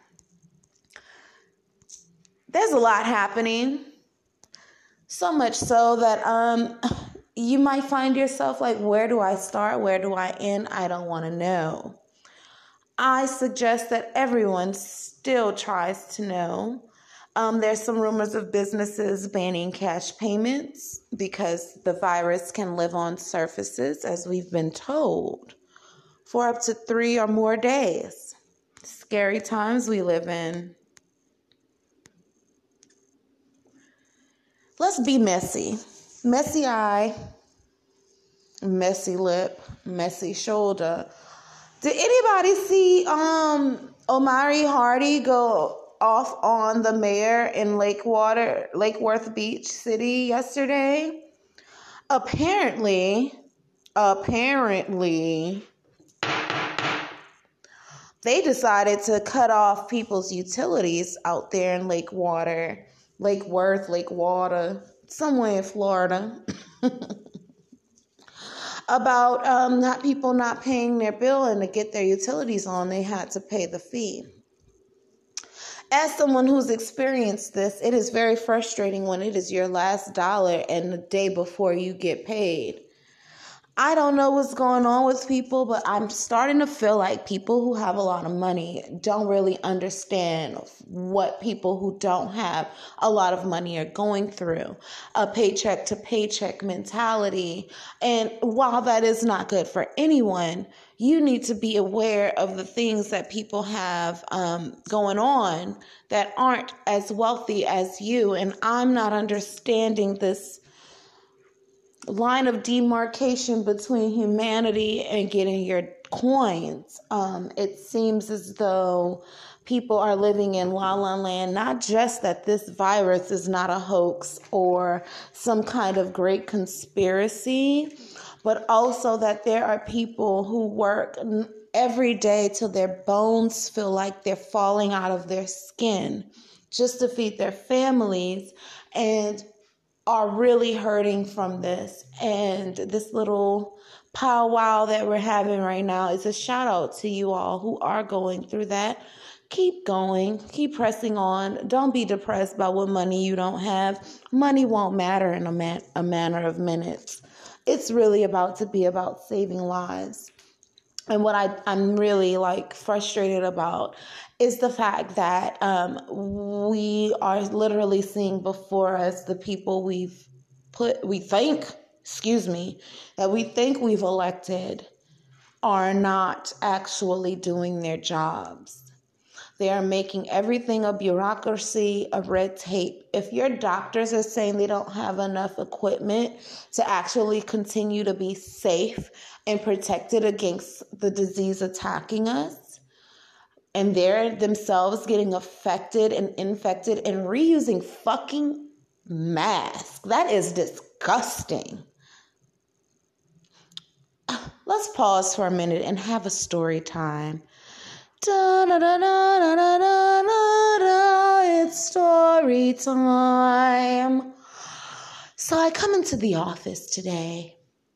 There's a lot happening. So much so that um you might find yourself like, where do I start? Where do I end? I don't want to know. I suggest that everyone still tries to know. Um, there's some rumors of businesses banning cash payments because the virus can live on surfaces, as we've been told, for up to three or more days. Scary times we live in. Let's be messy. Messy eye, messy lip, messy shoulder. Did anybody see um Omari Hardy go off on the mayor in Lakewater, Lake Worth Beach City yesterday? Apparently, apparently, they decided to cut off people's utilities out there in Lakewater, Lake Worth, Lakewater, somewhere in Florida. About um, not people not paying their bill, and to get their utilities on, they had to pay the fee. As someone who's experienced this, it is very frustrating when it is your last dollar and the day before you get paid. I don't know what's going on with people, but I'm starting to feel like people who have a lot of money don't really understand what people who don't have a lot of money are going through. A paycheck to paycheck mentality. And while that is not good for anyone, you need to be aware of the things that people have um, going on that aren't as wealthy as you. And I'm not understanding this line of demarcation between humanity and getting your coins. Um, it seems as though people are living in la la land, not just that this virus is not a hoax or some kind of great conspiracy, but also that there are people who work every day till their bones feel like they're falling out of their skin just to feed their families, and are really hurting from this. And this little powwow that we're having right now is a shout out to you all who are going through that. Keep going, keep pressing on. Don't be depressed by what money you don't have. Money won't matter in a, man- a matter of minutes. It's really about to be about saving lives. And what I, I'm really like frustrated about is the fact that um, we are literally seeing before us the people we've put, we think, excuse me, that we think we've elected are not actually doing their jobs. They are making everything a bureaucracy, a red tape. If your doctors are saying they don't have enough equipment to actually continue to be safe and protected against the disease attacking us, and they're themselves getting affected and infected and reusing fucking masks, that is disgusting. Let's pause for a minute and have a story time. Da, da, da, da, da, da, da, da, it's story time. So I come into the office today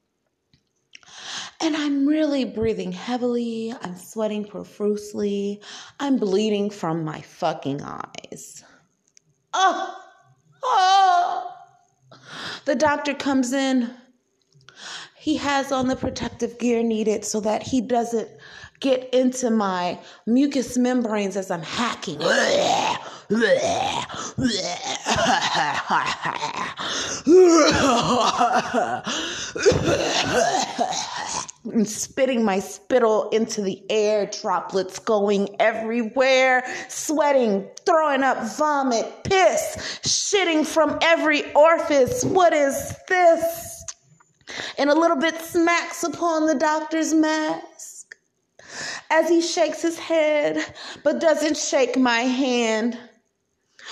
and I'm really breathing heavily. I'm sweating profusely. I'm bleeding from my fucking eyes. Oh, oh. The doctor comes in. He has on the protective gear needed so that he doesn't get into my mucous membranes as I'm hacking. And spitting my spittle into the air, droplets going everywhere, sweating, throwing up vomit, piss, shitting from every orifice. What is this? And a little bit smacks upon the doctor's mask as he shakes his head, but doesn't shake my hand.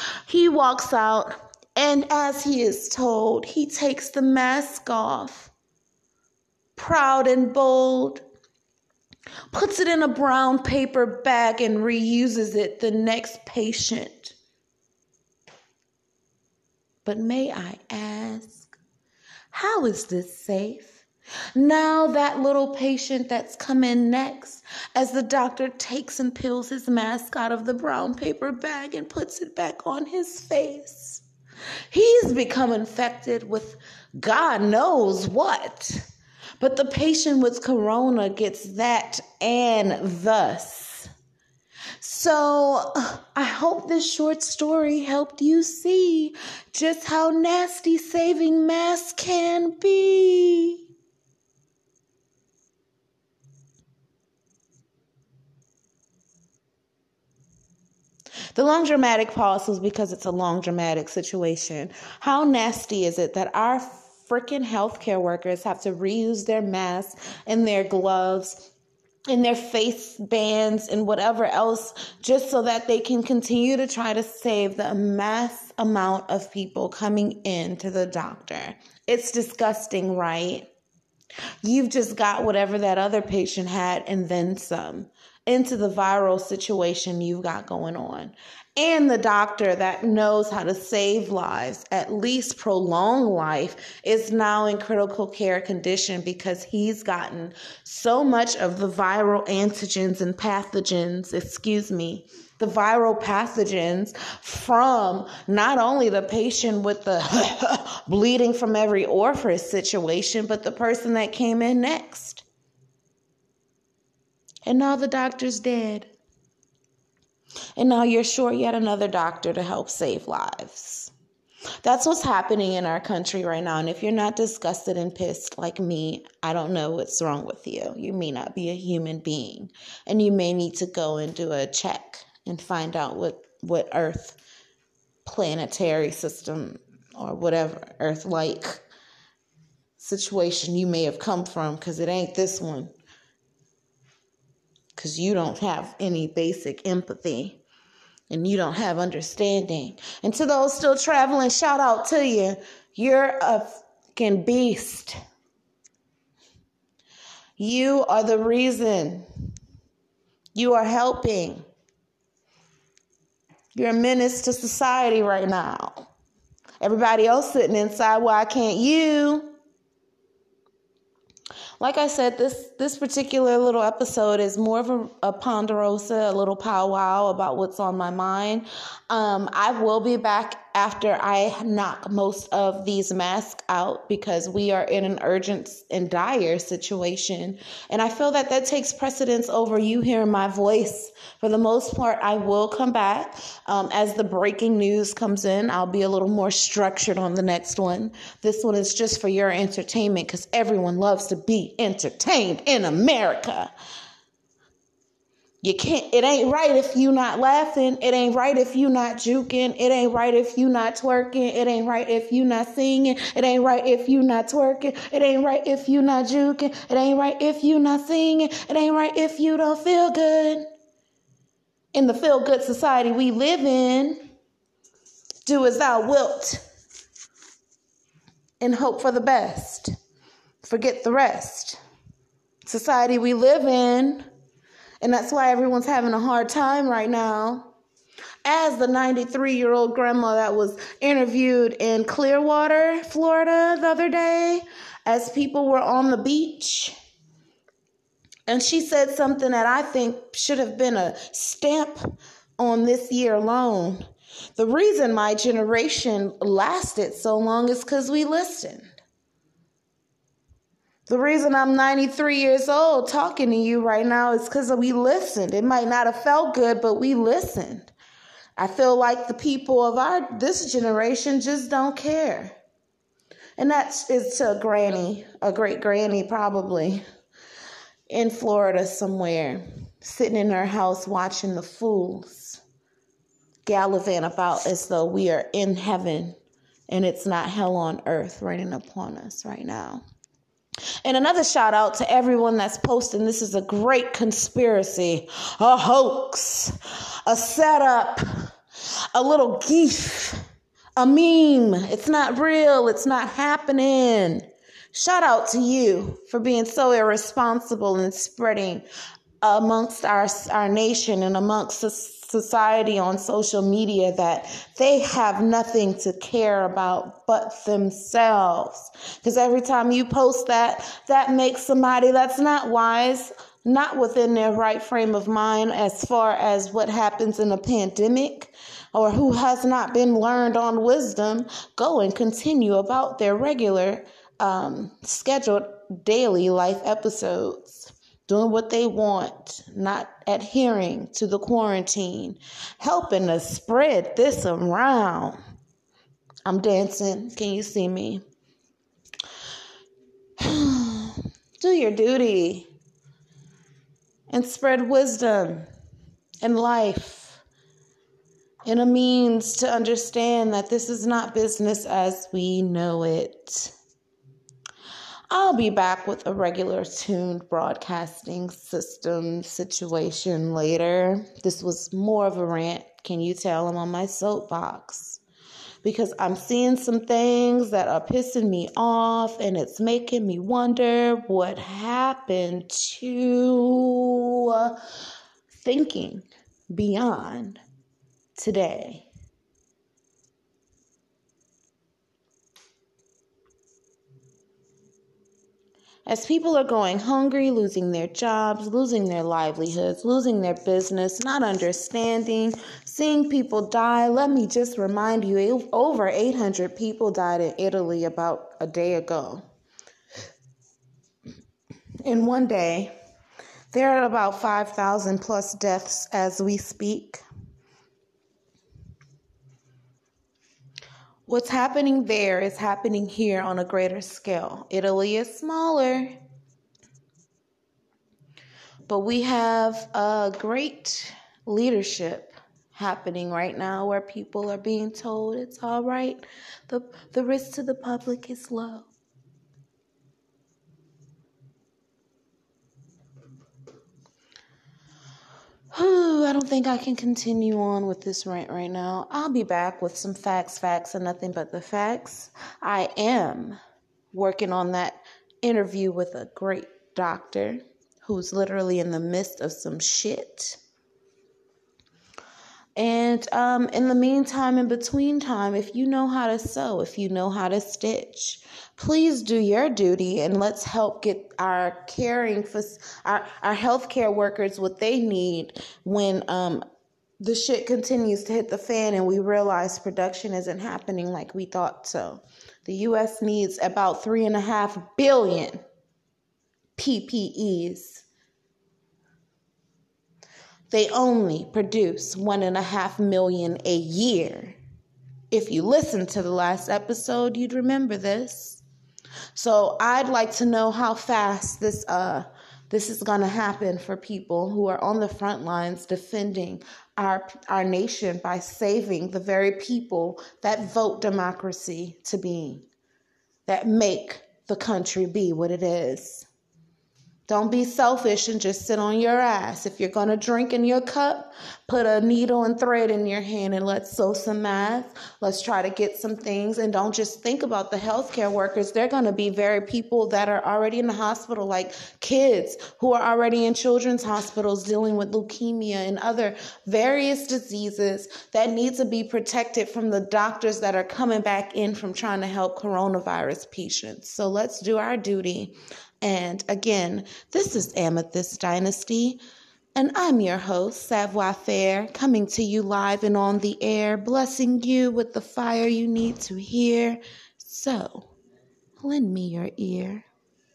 He walks out, and as he is told, he takes the mask off, proud and bold, puts it in a brown paper bag and reuses it the next patient. But may I ask, how is this safe? Now that little patient that's come in next, as the doctor takes and peels his mask out of the brown paper bag and puts it back on his face, he's become infected with God knows what. But the patient with corona gets that and thus. So I hope this short story helped you see just how nasty saving masks can be. The long dramatic pause was because it's a long dramatic situation. How nasty is it that our freaking healthcare workers have to reuse their masks and their gloves and their face bands and whatever else just so that they can continue to try to save the mass amount of people coming in to the doctor? It's disgusting, right? You've just got whatever that other patient had and then some into the viral situation you've got going on. And the doctor that knows how to save lives, at least prolong life, is now in critical care condition because he's gotten so much of the viral antigens and pathogens, excuse me, the viral pathogens from not only the patient with the bleeding from every orifice situation, but the person that came in next. And now the doctor's dead. And now you're short yet another doctor to help save lives. That's what's happening in our country right now. And if you're not disgusted and pissed like me, I don't know what's wrong with you. You may not be a human being. And you may need to go and do a check and find out what, what Earth planetary system or whatever Earth-like situation you may have come from, because it ain't this one. Because you don't have any basic empathy and you don't have understanding. And to those still traveling, shout out to you. You're a fucking beast. You are the reason. You are helping. You're a menace to society right now. Everybody else sitting inside, why can't you? Like I said, this, this particular little episode is more of a, a ponderosa, a little powwow about what's on my mind. Um, I will be back after I knock most of these masks out because we are in an urgent and dire situation. And I feel that that takes precedence over you hearing my voice. For the most part, I will come back. Um, as the breaking news comes in, I'll be a little more structured on the next one. This one is just for your entertainment because everyone loves to be entertained in America. You can't, it ain't right if you not laughing. It ain't right if you not juking. It ain't right if you not twerking. It ain't right if you not singing. It ain't right if you not twerking. It ain't right if you not juking. It ain't right if you not singing. It ain't right if you don't feel good. In the feel good society we live in, do as thou wilt and hope for the best. Forget the rest. Society we live in. And that's why everyone's having a hard time right now. As the ninety-three-year-old grandma that was interviewed in Clearwater, Florida the other day, as people were on the beach. And she said something that I think should have been a stamp on this year alone. The reason my generation lasted so long is because we listened. The reason I'm ninety-three years old talking to you right now is because we listened. It might not have felt good, but we listened. I feel like the people of our this generation just don't care. And that is to a granny, a great granny probably, in Florida somewhere, sitting in her house watching the fools gallivant about as though we are in heaven and it's not hell on earth raining upon us right now. And another shout out to everyone that's posting. This is a great conspiracy, a hoax, a setup, a little gif, a meme. It's not real. It's not happening. Shout out to you for being so irresponsible and spreading amongst our our nation and amongst society on social media that they have nothing to care about but themselves. Because every time you post that, that makes somebody that's not wise, not within their right frame of mind as far as what happens in a pandemic, or who has not been learned on wisdom, go and continue about their regular um, scheduled daily life episodes, doing what they want, not adhering to the quarantine, helping to spread this around. I'm dancing. Can you see me? Do your duty and spread wisdom and life and a means to understand that this is not business as we know it. I'll be back with a regular tuned broadcasting system situation later. This was more of a rant. Can you tell I'm on my soapbox? Because I'm seeing some things that are pissing me off, and it's making me wonder what happened to thinking beyond today. As people are going hungry, losing their jobs, losing their livelihoods, losing their business, not understanding, seeing people die. Let me just remind you, over eight hundred people died in Italy about a day ago. In one day, there are about five thousand plus deaths as we speak. What's happening there is happening here on a greater scale. Italy is smaller, but we have a great leadership happening right now where people are being told it's all right. The, the risk to the public is low. Whew, I don't think I can continue on with this rant right now. I'll be back with some facts, facts, and nothing but the facts. I am working on that interview with a great doctor who's literally in the midst of some shit. And um, in the meantime, in between time, if you know how to sew, if you know how to stitch, please do your duty and let's help get our caring for our, our healthcare workers what they need when um, the shit continues to hit the fan and we realize production isn't happening like we thought so. The U S needs about three and a half billion P P Es. They only produce one and a half million a year. If you listened to the last episode, you'd remember this. So I'd like to know how fast this uh this is gonna happen for people who are on the front lines defending our our nation by saving the very people that vote democracy to being, that make the country be what it is. Don't be selfish and just sit on your ass. If you're going to drink in your cup, put a needle and thread in your hand and let's sew some math. Let's try to get some things. And don't just think about the healthcare workers. They're going to be very people that are already in the hospital, like kids who are already in children's hospitals dealing with leukemia and other various diseases that need to be protected from the doctors that are coming back in from trying to help coronavirus patients. So let's do our duty. And again, this is Amethyst Dynasty, and I'm your host, Savoir Faire, coming to you live and on the air, blessing you with the fire you need to hear. So, lend me your ear.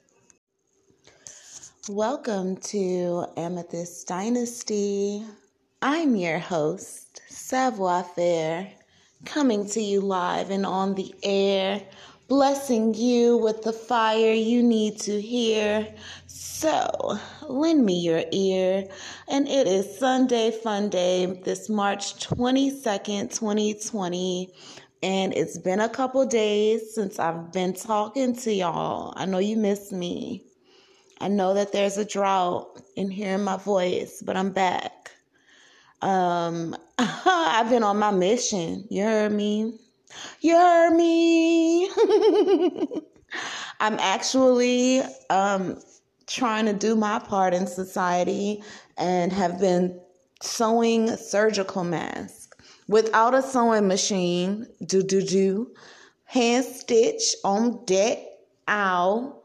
Welcome to Amethyst Dynasty. I'm your host, Savoir Faire, coming to you live and on the air, blessing you with the fire you need to hear. So, lend me your ear. And it is Sunday Fun Day, this March twenty-second, twenty twenty. And it's been a couple days since I've been talking to y'all. I know you miss me. I know that there's a drought in hearing my voice, but I'm back. Um, I've been on my mission. You heard me? You heard me? I'm actually um, trying to do my part in society and have been sewing surgical masks without a sewing machine. Do, do, do. Hand stitch on deck. Ow.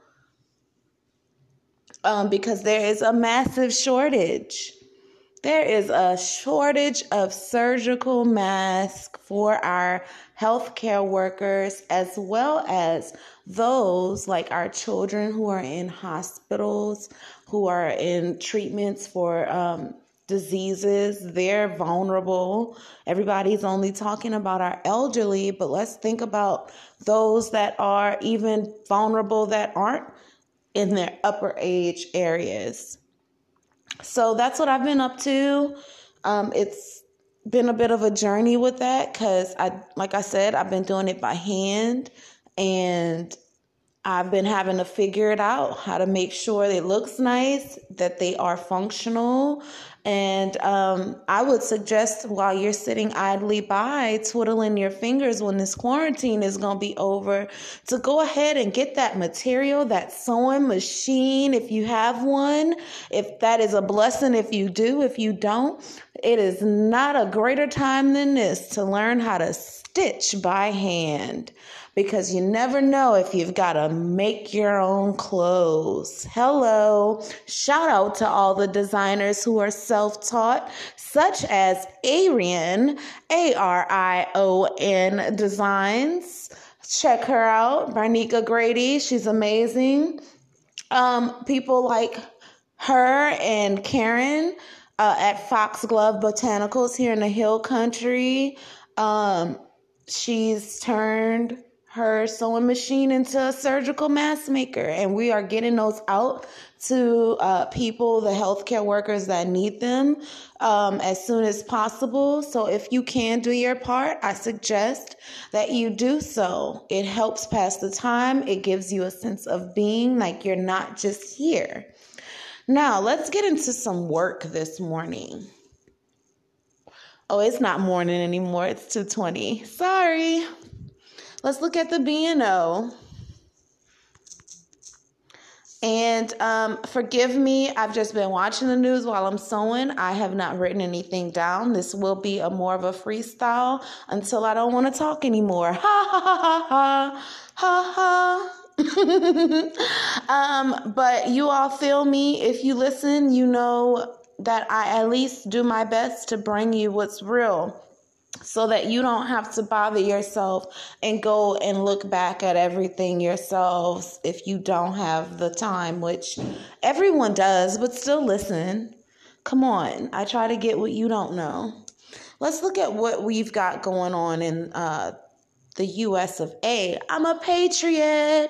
Um, because there is a massive shortage. There is a shortage of surgical masks for our healthcare workers, as well as those like our children who are in hospitals, who are in treatments for um, diseases. They're vulnerable. Everybody's only talking about our elderly, but let's think about those that are even vulnerable that aren't in their upper age areas. So that's what I've been up to. Um, it's been a bit of a journey with that because I, like I said, I've been doing it by hand, and I've been having to figure it out, how to make sure it looks nice, that they are functional. And um, I would suggest while you're sitting idly by, twiddling your fingers when this quarantine is going to be over, to go ahead and get that material, that sewing machine, if you have one. If that is a blessing, if you do, if you don't, it is not a greater time than this to learn how to stitch by hand. Because you never know if you've got to make your own clothes. Hello. Shout out to all the designers who are self-taught, such as Arion, A R I O N Designs. Check her out. Barnika Grady. She's amazing. Um, people like her and Karen uh, at Foxglove Botanicals here in the Hill Country. Um, she's turned her sewing machine into a surgical mask maker, and we are getting those out to uh, people, the healthcare workers that need them, um, as soon as possible. So if you can do your part, I suggest that you do so. It helps pass the time. It gives you a sense of being like you're not just here. Now, let's get into some work this morning. Oh, it's not morning anymore. It's two twenty. Sorry. Let's look at the B and O. And um, forgive me, I've just been watching the news while I'm sewing. I have not written anything down. This will be a more of a freestyle until I don't want to talk anymore. Ha ha ha ha ha ha. um, but you all feel me. If you listen, you know that I at least do my best to bring you what's real, so that you don't have to bother yourself and go and look back at everything yourselves if you don't have the time, which everyone does, but still listen. Come on. I try to get what you don't know. Let's look at what we've got going on in uh, the U S of A. I'm a patriot.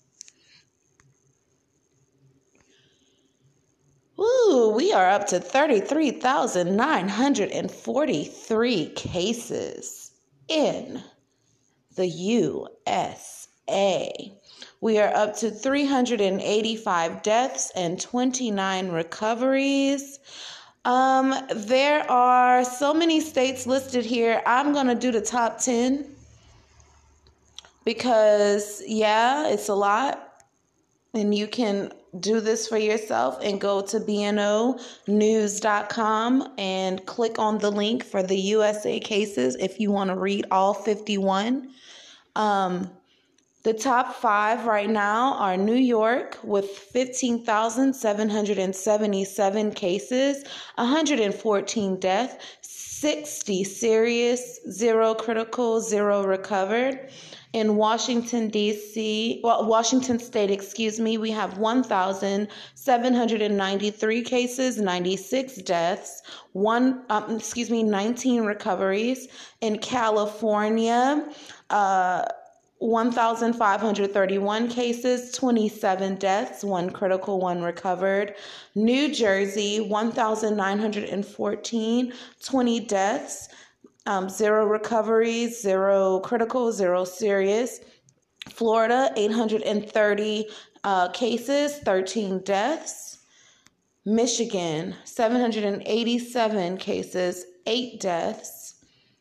Ooh, we are up to thirty-three thousand nine hundred forty-three cases in the U S A. We are up to three hundred eighty-five deaths and twenty-nine recoveries. Um, there are so many states listed here. I'm going to do the top ten because, yeah, it's a lot. And you can do this for yourself and go to B N O news dot com and click on the link for the U S A cases if you want to read all fifty-one. Um, the top five right now are New York with fifteen thousand seven hundred seventy-seven cases, one hundred fourteen deaths, sixty serious, zero critical, zero recovered. In Washington, D C, well, Washington State, excuse me, we have one thousand seven hundred ninety-three cases, ninety-six deaths, one, um, excuse me, nineteen recoveries. In California, uh, one thousand five hundred thirty-one cases, twenty-seven deaths, one critical, one recovered. New Jersey, one thousand nine hundred fourteen, twenty deaths. Um, zero recoveries, zero critical, zero serious. Florida, eight hundred thirty uh, cases, thirteen deaths. Michigan, seven hundred eighty-seven cases, eight deaths.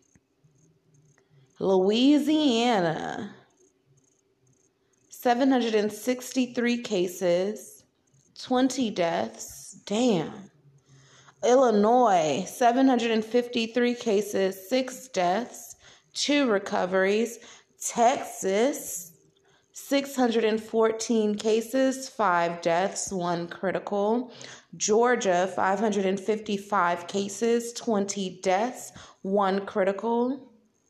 Louisiana, seven hundred sixty-three cases, twenty deaths. Damn. Illinois, seven hundred fifty-three cases, six deaths, two recoveries. Texas, six hundred fourteen cases, five deaths, one critical. Georgia, five hundred fifty-five cases, twenty deaths, one critical.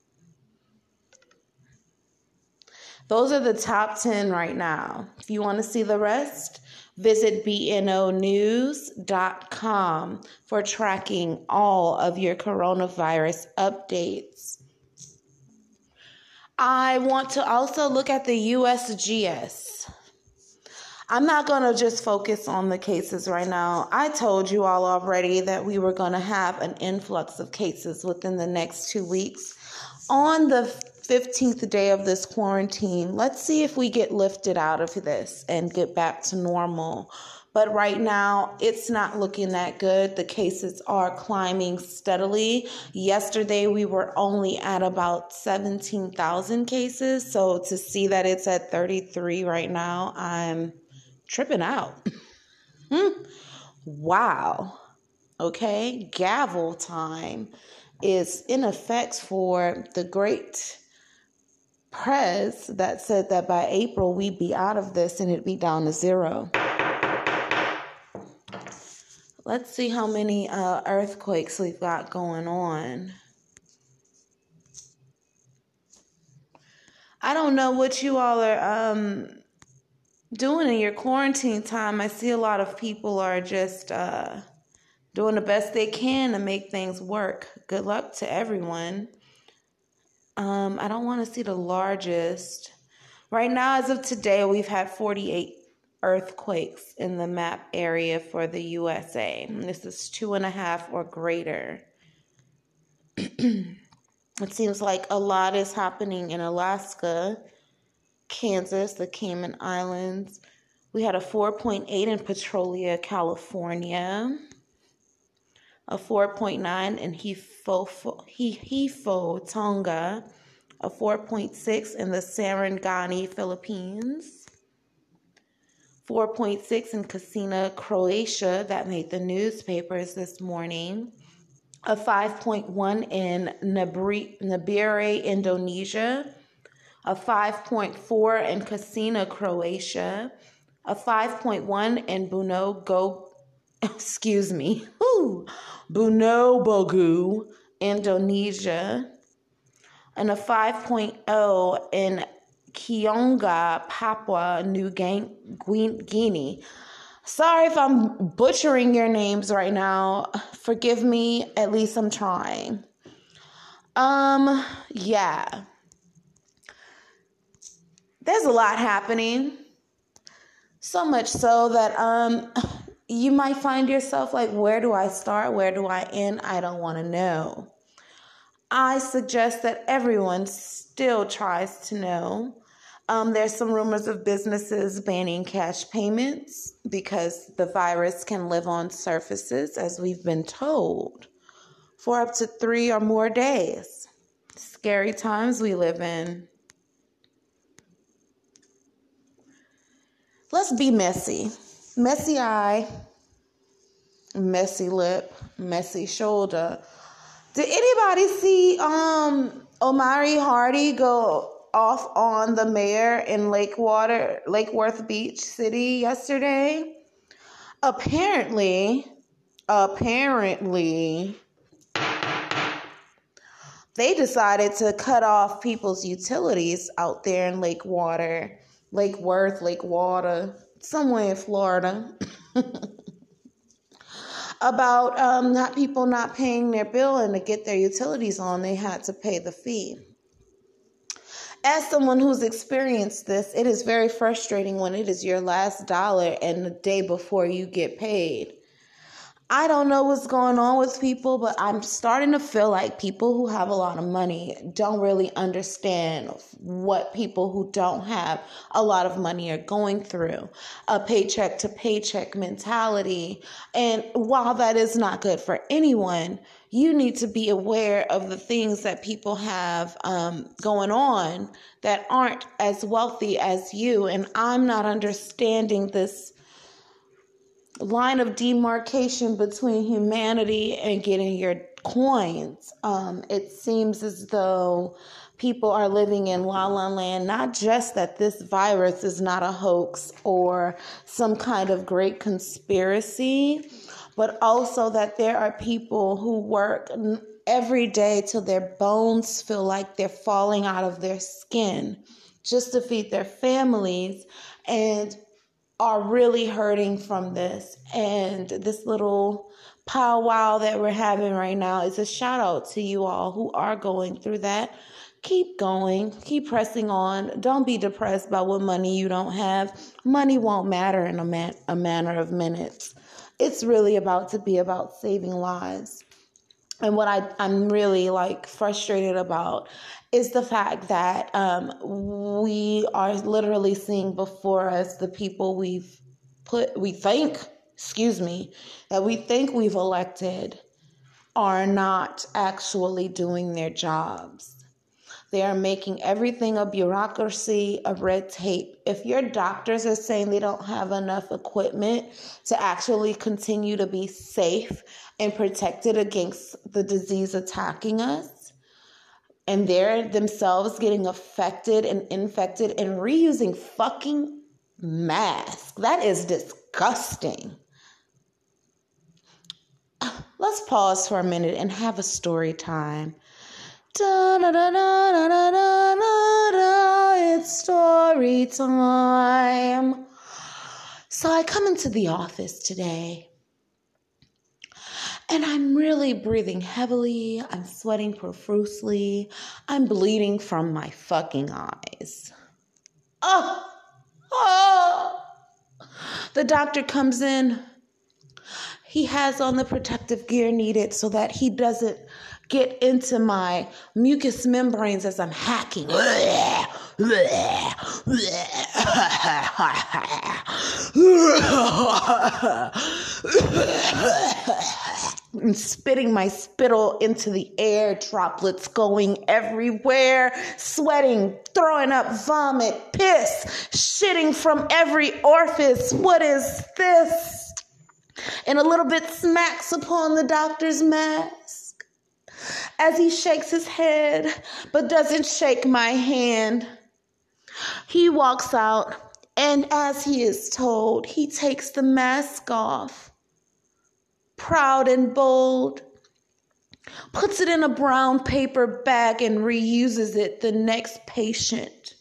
Those are the top ten right now. If you want to see the rest, visit B N O news dot com for tracking all of your coronavirus updates. I want to also look at the U S G S. I'm not going to just focus on the cases right now. I told you all already that we were going to have an influx of cases within the next two weeks. On the fifteenth day of this quarantine, let's see if we get lifted out of this and get back to normal. But right now, it's not looking that good. The cases are climbing steadily. Yesterday, we were only at about seventeen thousand cases. So to see that it's at thirty-three right now, I'm tripping out. Wow. Okay, gavel time is in effect for the great press that said that by April we'd be out of this and it'd be down to zero. Let's see how many uh, earthquakes we've got going on. I don't know what you all are um, doing in your quarantine time. I see a lot of people are just uh, doing the best they can to make things work. Good luck to everyone. Um, I don't want to see the largest. Right now, as of today, we've had forty-eight earthquakes in the map area for the U S A. This is two and a half or greater. It seems like a lot is happening in Alaska, Kansas, the Cayman Islands. We had a four point eight in Petrolia, California. A four point nine in Hefo, Hefo, Tonga. A four point six in the Sarangani, Philippines. four point six in Casina, Croatia. That made the newspapers this morning. A five point one in Nabire, Indonesia. A five point four in Casina, Croatia. A five point one in Buno, Go, excuse me, Ooh, Bunobogu, Indonesia. And a five point oh in Kionga, Papua New Guinea. Sorry if I'm butchering your names right now. Forgive me. At least I'm trying. Um, yeah. There's a lot happening. So much so that um, you might find yourself like, where do I start? Where do I end? I don't want to know. I suggest that everyone still tries to know. Um, there's some rumors of businesses banning cash payments because the virus can live on surfaces, as we've been told, for up to three or more days. Scary times we live in. Let's be messy. Messy eye, messy lip, messy shoulder. Did anybody see um, Omari Hardy go off on the mayor in Lakewater, Lake Worth Beach City yesterday? Apparently, apparently, they decided to cut off people's utilities out there in Lakewater, Lake Worth, Lakewater, somewhere in Florida. About um, not people not paying their bill, and to get their utilities on, they had to pay the fee. As someone who's experienced this, it is very frustrating when it is your last dollar and the day before you get paid. I don't know what's going on with people, but I'm starting to feel like people who have a lot of money don't really understand what people who don't have a lot of money are going through. A paycheck to paycheck mentality. And while that is not good for anyone, you need to be aware of the things that people have um, going on that aren't as wealthy as you. And I'm not understanding this line of demarcation between humanity and getting your coins. Um, it seems as though people are living in la la land, not just that this virus is not a hoax or some kind of great conspiracy, but also that there are people who work every day till their bones feel like they're falling out of their skin just to feed their families, and are really hurting from this. And this little powwow that we're having right now is a shout out to you all who are going through that. Keep going, keep pressing on. Don't be depressed by what money you don't have. Money won't matter in a, man- a manner of minutes. It's really about to be about saving lives. And what I, I'm really like frustrated about is the fact that um, we are literally seeing before us the people we've put, we think, excuse me, that we think we've elected are not actually doing their jobs. They are making everything a bureaucracy, a red tape. If your doctors are saying they don't have enough equipment to actually continue to be safe and protected against the disease attacking us, and they're themselves getting affected and infected and reusing fucking masks, that is disgusting. Let's pause for a minute and have a story time. Da, da, da, da, da, da, da, da, it's story time. So I come into the office today and I'm really breathing heavily. I'm sweating profusely. I'm bleeding from my fucking eyes. Oh, oh. The doctor comes in. He has on the protective gear needed so that he doesn't get into my mucous membranes as I'm hacking. And spitting my spittle into the air, droplets going everywhere, sweating, throwing up vomit, piss, shitting from every orifice. What is this? And a little bit smacks upon the doctor's mask as he shakes his head, but doesn't shake my hand. He walks out, and as he is told, he takes the mask off, proud and bold, puts it in a brown paper bag and reuses it the next patient.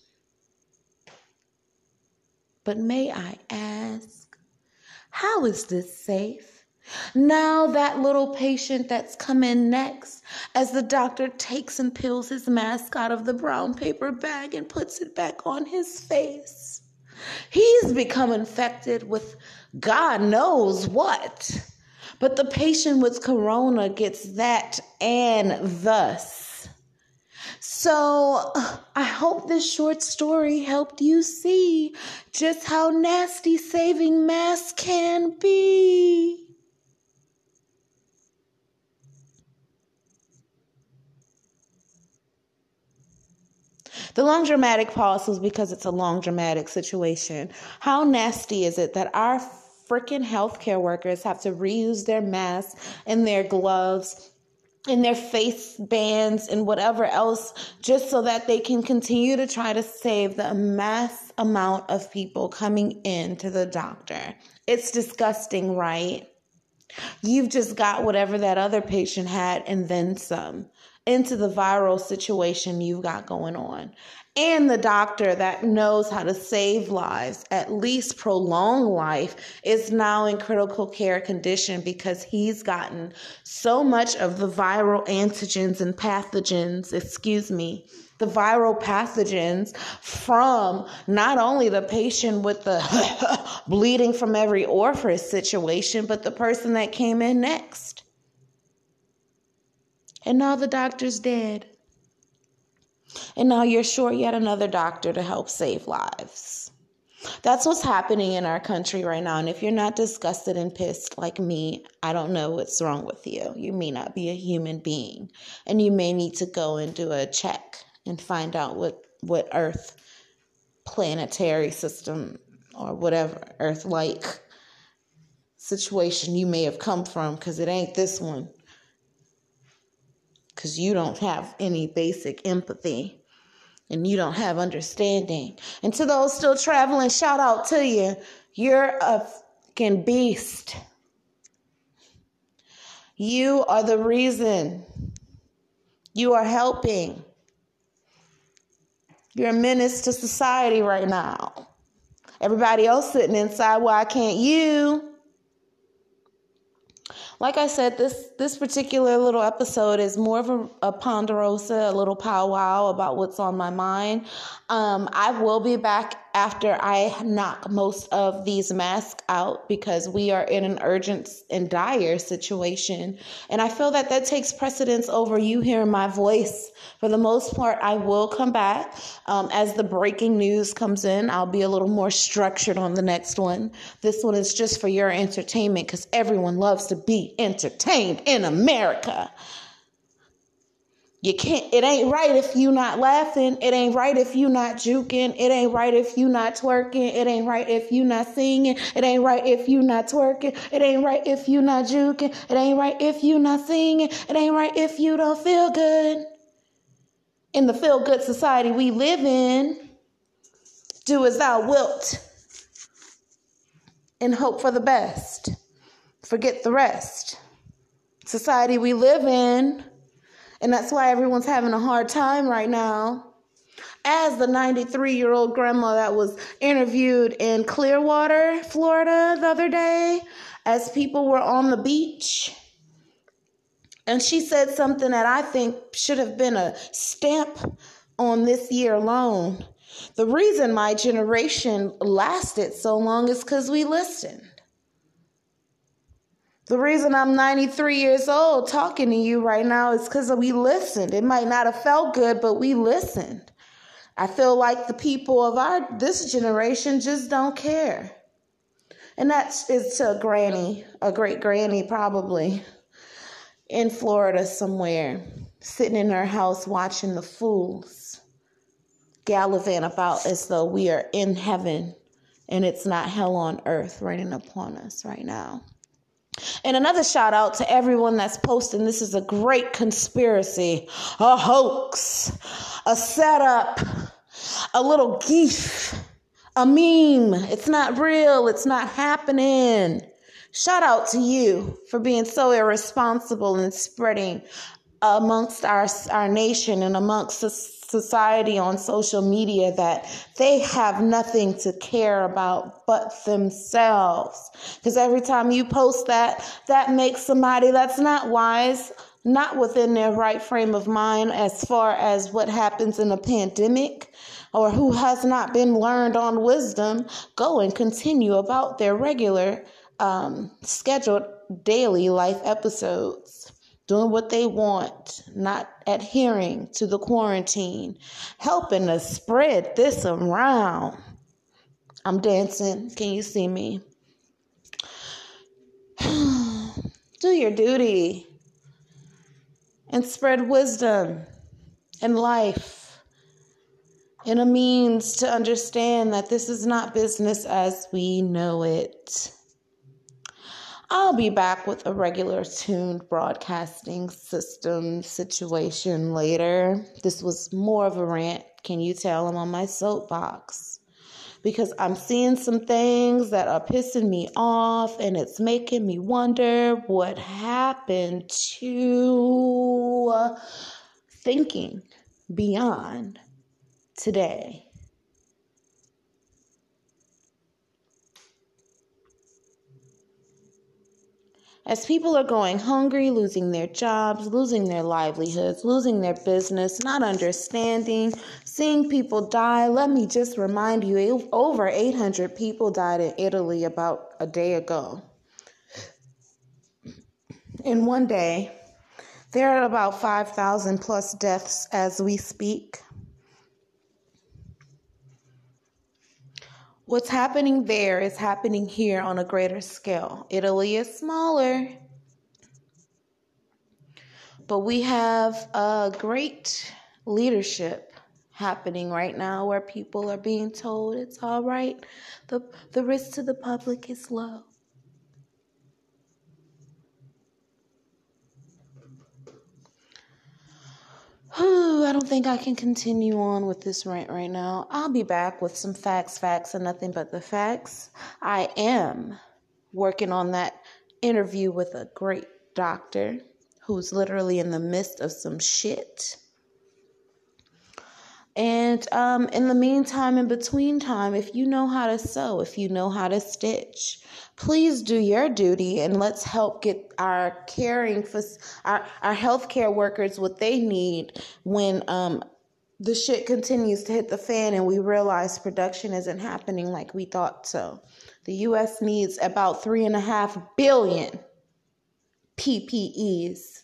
But may I ask, how is this safe? Now that little patient that's come in next, as the doctor takes and peels his mask out of the brown paper bag and puts it back on his face, he's become infected with God knows what. But the patient with corona gets that and thus. So I hope this short story helped you see just how nasty saving masks can be. The long dramatic pause was because it's a long dramatic situation. How nasty is it that our freaking healthcare workers have to reuse their masks and their gloves and their face bands and whatever else just so that they can continue to try to save the mass amount of people coming in to the doctor? It's disgusting, right? You've just got whatever that other patient had and then some into the viral situation you've got going on. And the doctor that knows how to save lives, at least prolong life, is now in critical care condition because he's gotten so much of the viral antigens and pathogens, excuse me, the viral pathogens from not only the patient with the bleeding from every orifice situation, but the person that came in next. And now the doctor's dead. And now you're short yet another doctor to help save lives. That's what's happening in our country right now. And if you're not disgusted and pissed like me, I don't know what's wrong with you. You may not be a human being. And you may need to go and do a check and find out what, what Earth planetary system or whatever Earth-like situation you may have come from, because it ain't this one. Because you don't have any basic empathy and you don't have understanding. And to those still traveling, shout out to you. You're a fucking beast. You are the reason. You are helping. You're a menace to society right now. Everybody else sitting inside, why can't you? Like I said, this, this particular little episode is more of a, a ponderosa, a little powwow about what's on my mind. Um, I will be back after I knock most of these masks out because we are in an urgent and dire situation. And I feel that that takes precedence over you hearing my voice. For the most part, I will come back. Um, as the breaking news comes in, I'll be a little more structured on the next one. This one is just for your entertainment because everyone loves to be entertained in America. You can't, it ain't right if you not laughing. It ain't right if you not juking. It ain't right if you not twerking. It ain't right if you not singing. It ain't right if you not twerking. It ain't right if you not juking. It ain't right if you not singing. It ain't right if you don't feel good. In the feel good society we live in, do as thou wilt and hope for the best. Forget the rest. Society we live in. And that's why everyone's having a hard time right now. As the ninety-three-year-old grandma that was interviewed in Clearwater, Florida the other day, as people were on the beach. And she said something that I think should have been a stamp on this year alone. The reason my generation lasted so long is because we listened. The reason I'm ninety-three years old talking to you right now is because we listened. It might not have felt good, but we listened. I feel like the people of our this generation just don't care. And that is to a granny, a great granny probably, in Florida somewhere, sitting in her house watching the fools gallivant about as though we are in heaven and it's not hell on earth raining upon us right now. And another shout out to everyone that's posting. This is a great conspiracy, a hoax, a setup, a little geef, a meme. It's not real. It's not happening. Shout out to you for being so irresponsible and spreading amongst our, our nation and amongst society on social media that they have nothing to care about but themselves. Because every time you post that, that makes somebody that's not wise, not within their right frame of mind as far as what happens in a pandemic, or who has not been learned on wisdom, go and continue about their regular um, scheduled daily life episodes. Doing what they want, not adhering to the quarantine, helping to spread this around. I'm dancing. Can you see me? Do your duty and spread wisdom and life and a means to understand that this is not business as we know it. I'll be back with a regular tuned broadcasting system situation later. This was more of a rant. Can you tell I'm on my soapbox? Because I'm seeing some things that are pissing me off, and it's making me wonder what happened to thinking beyond today. As people are going hungry, losing their jobs, losing their livelihoods, losing their business, not understanding, seeing people die. Let me just remind you, over eight hundred people died in Italy about a day ago. In one day, there are about five thousand plus deaths as we speak. What's happening there is happening here on a greater scale. Italy is smaller, but we have a great leadership happening right now where people are being told it's all right. The, the risk to the public is low. Whew, I don't think I can continue on with this rant right now. I'll be back with some facts, facts, and nothing but the facts. I am working on that interview with a great doctor who's literally in the midst of some shit. And um, in the meantime, in between time, if you know how to sew, if you know how to stitch, please do your duty and let's help get our caring for our, our healthcare workers what they need when um, the shit continues to hit the fan and we realize production isn't happening like we thought so. The U S needs about three and a half billion P P Es.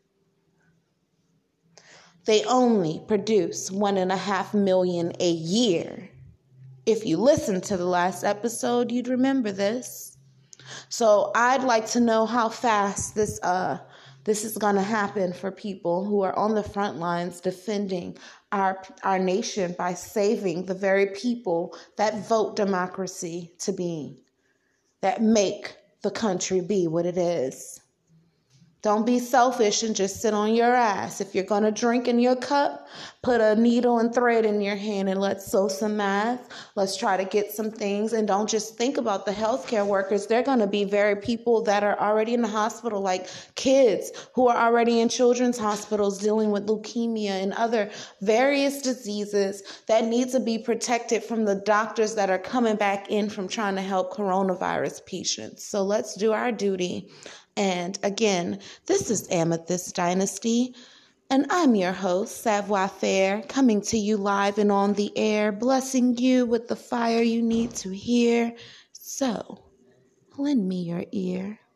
They only produce one and a half million a year. If you listened to the last episode, you'd remember this. So I'd like to know how fast this uh this is gonna happen for people who are on the front lines defending our our nation by saving the very people that vote democracy to be, that make the country be what it is. Don't be selfish and just sit on your ass. If you're going to drink in your cup, put a needle and thread in your hand and let's sew some math. Let's try to get some things. And don't just think about the healthcare workers. They're going to be very people that are already in the hospital, like kids who are already in children's hospitals dealing with leukemia and other various diseases that need to be protected from the doctors that are coming back in from trying to help coronavirus patients. So let's do our duty. And again, this is Amethyst Dynasty, and I'm your host, Savoir Faire, coming to you live and on the air, blessing you with the fire you need to hear. So, lend me your ear.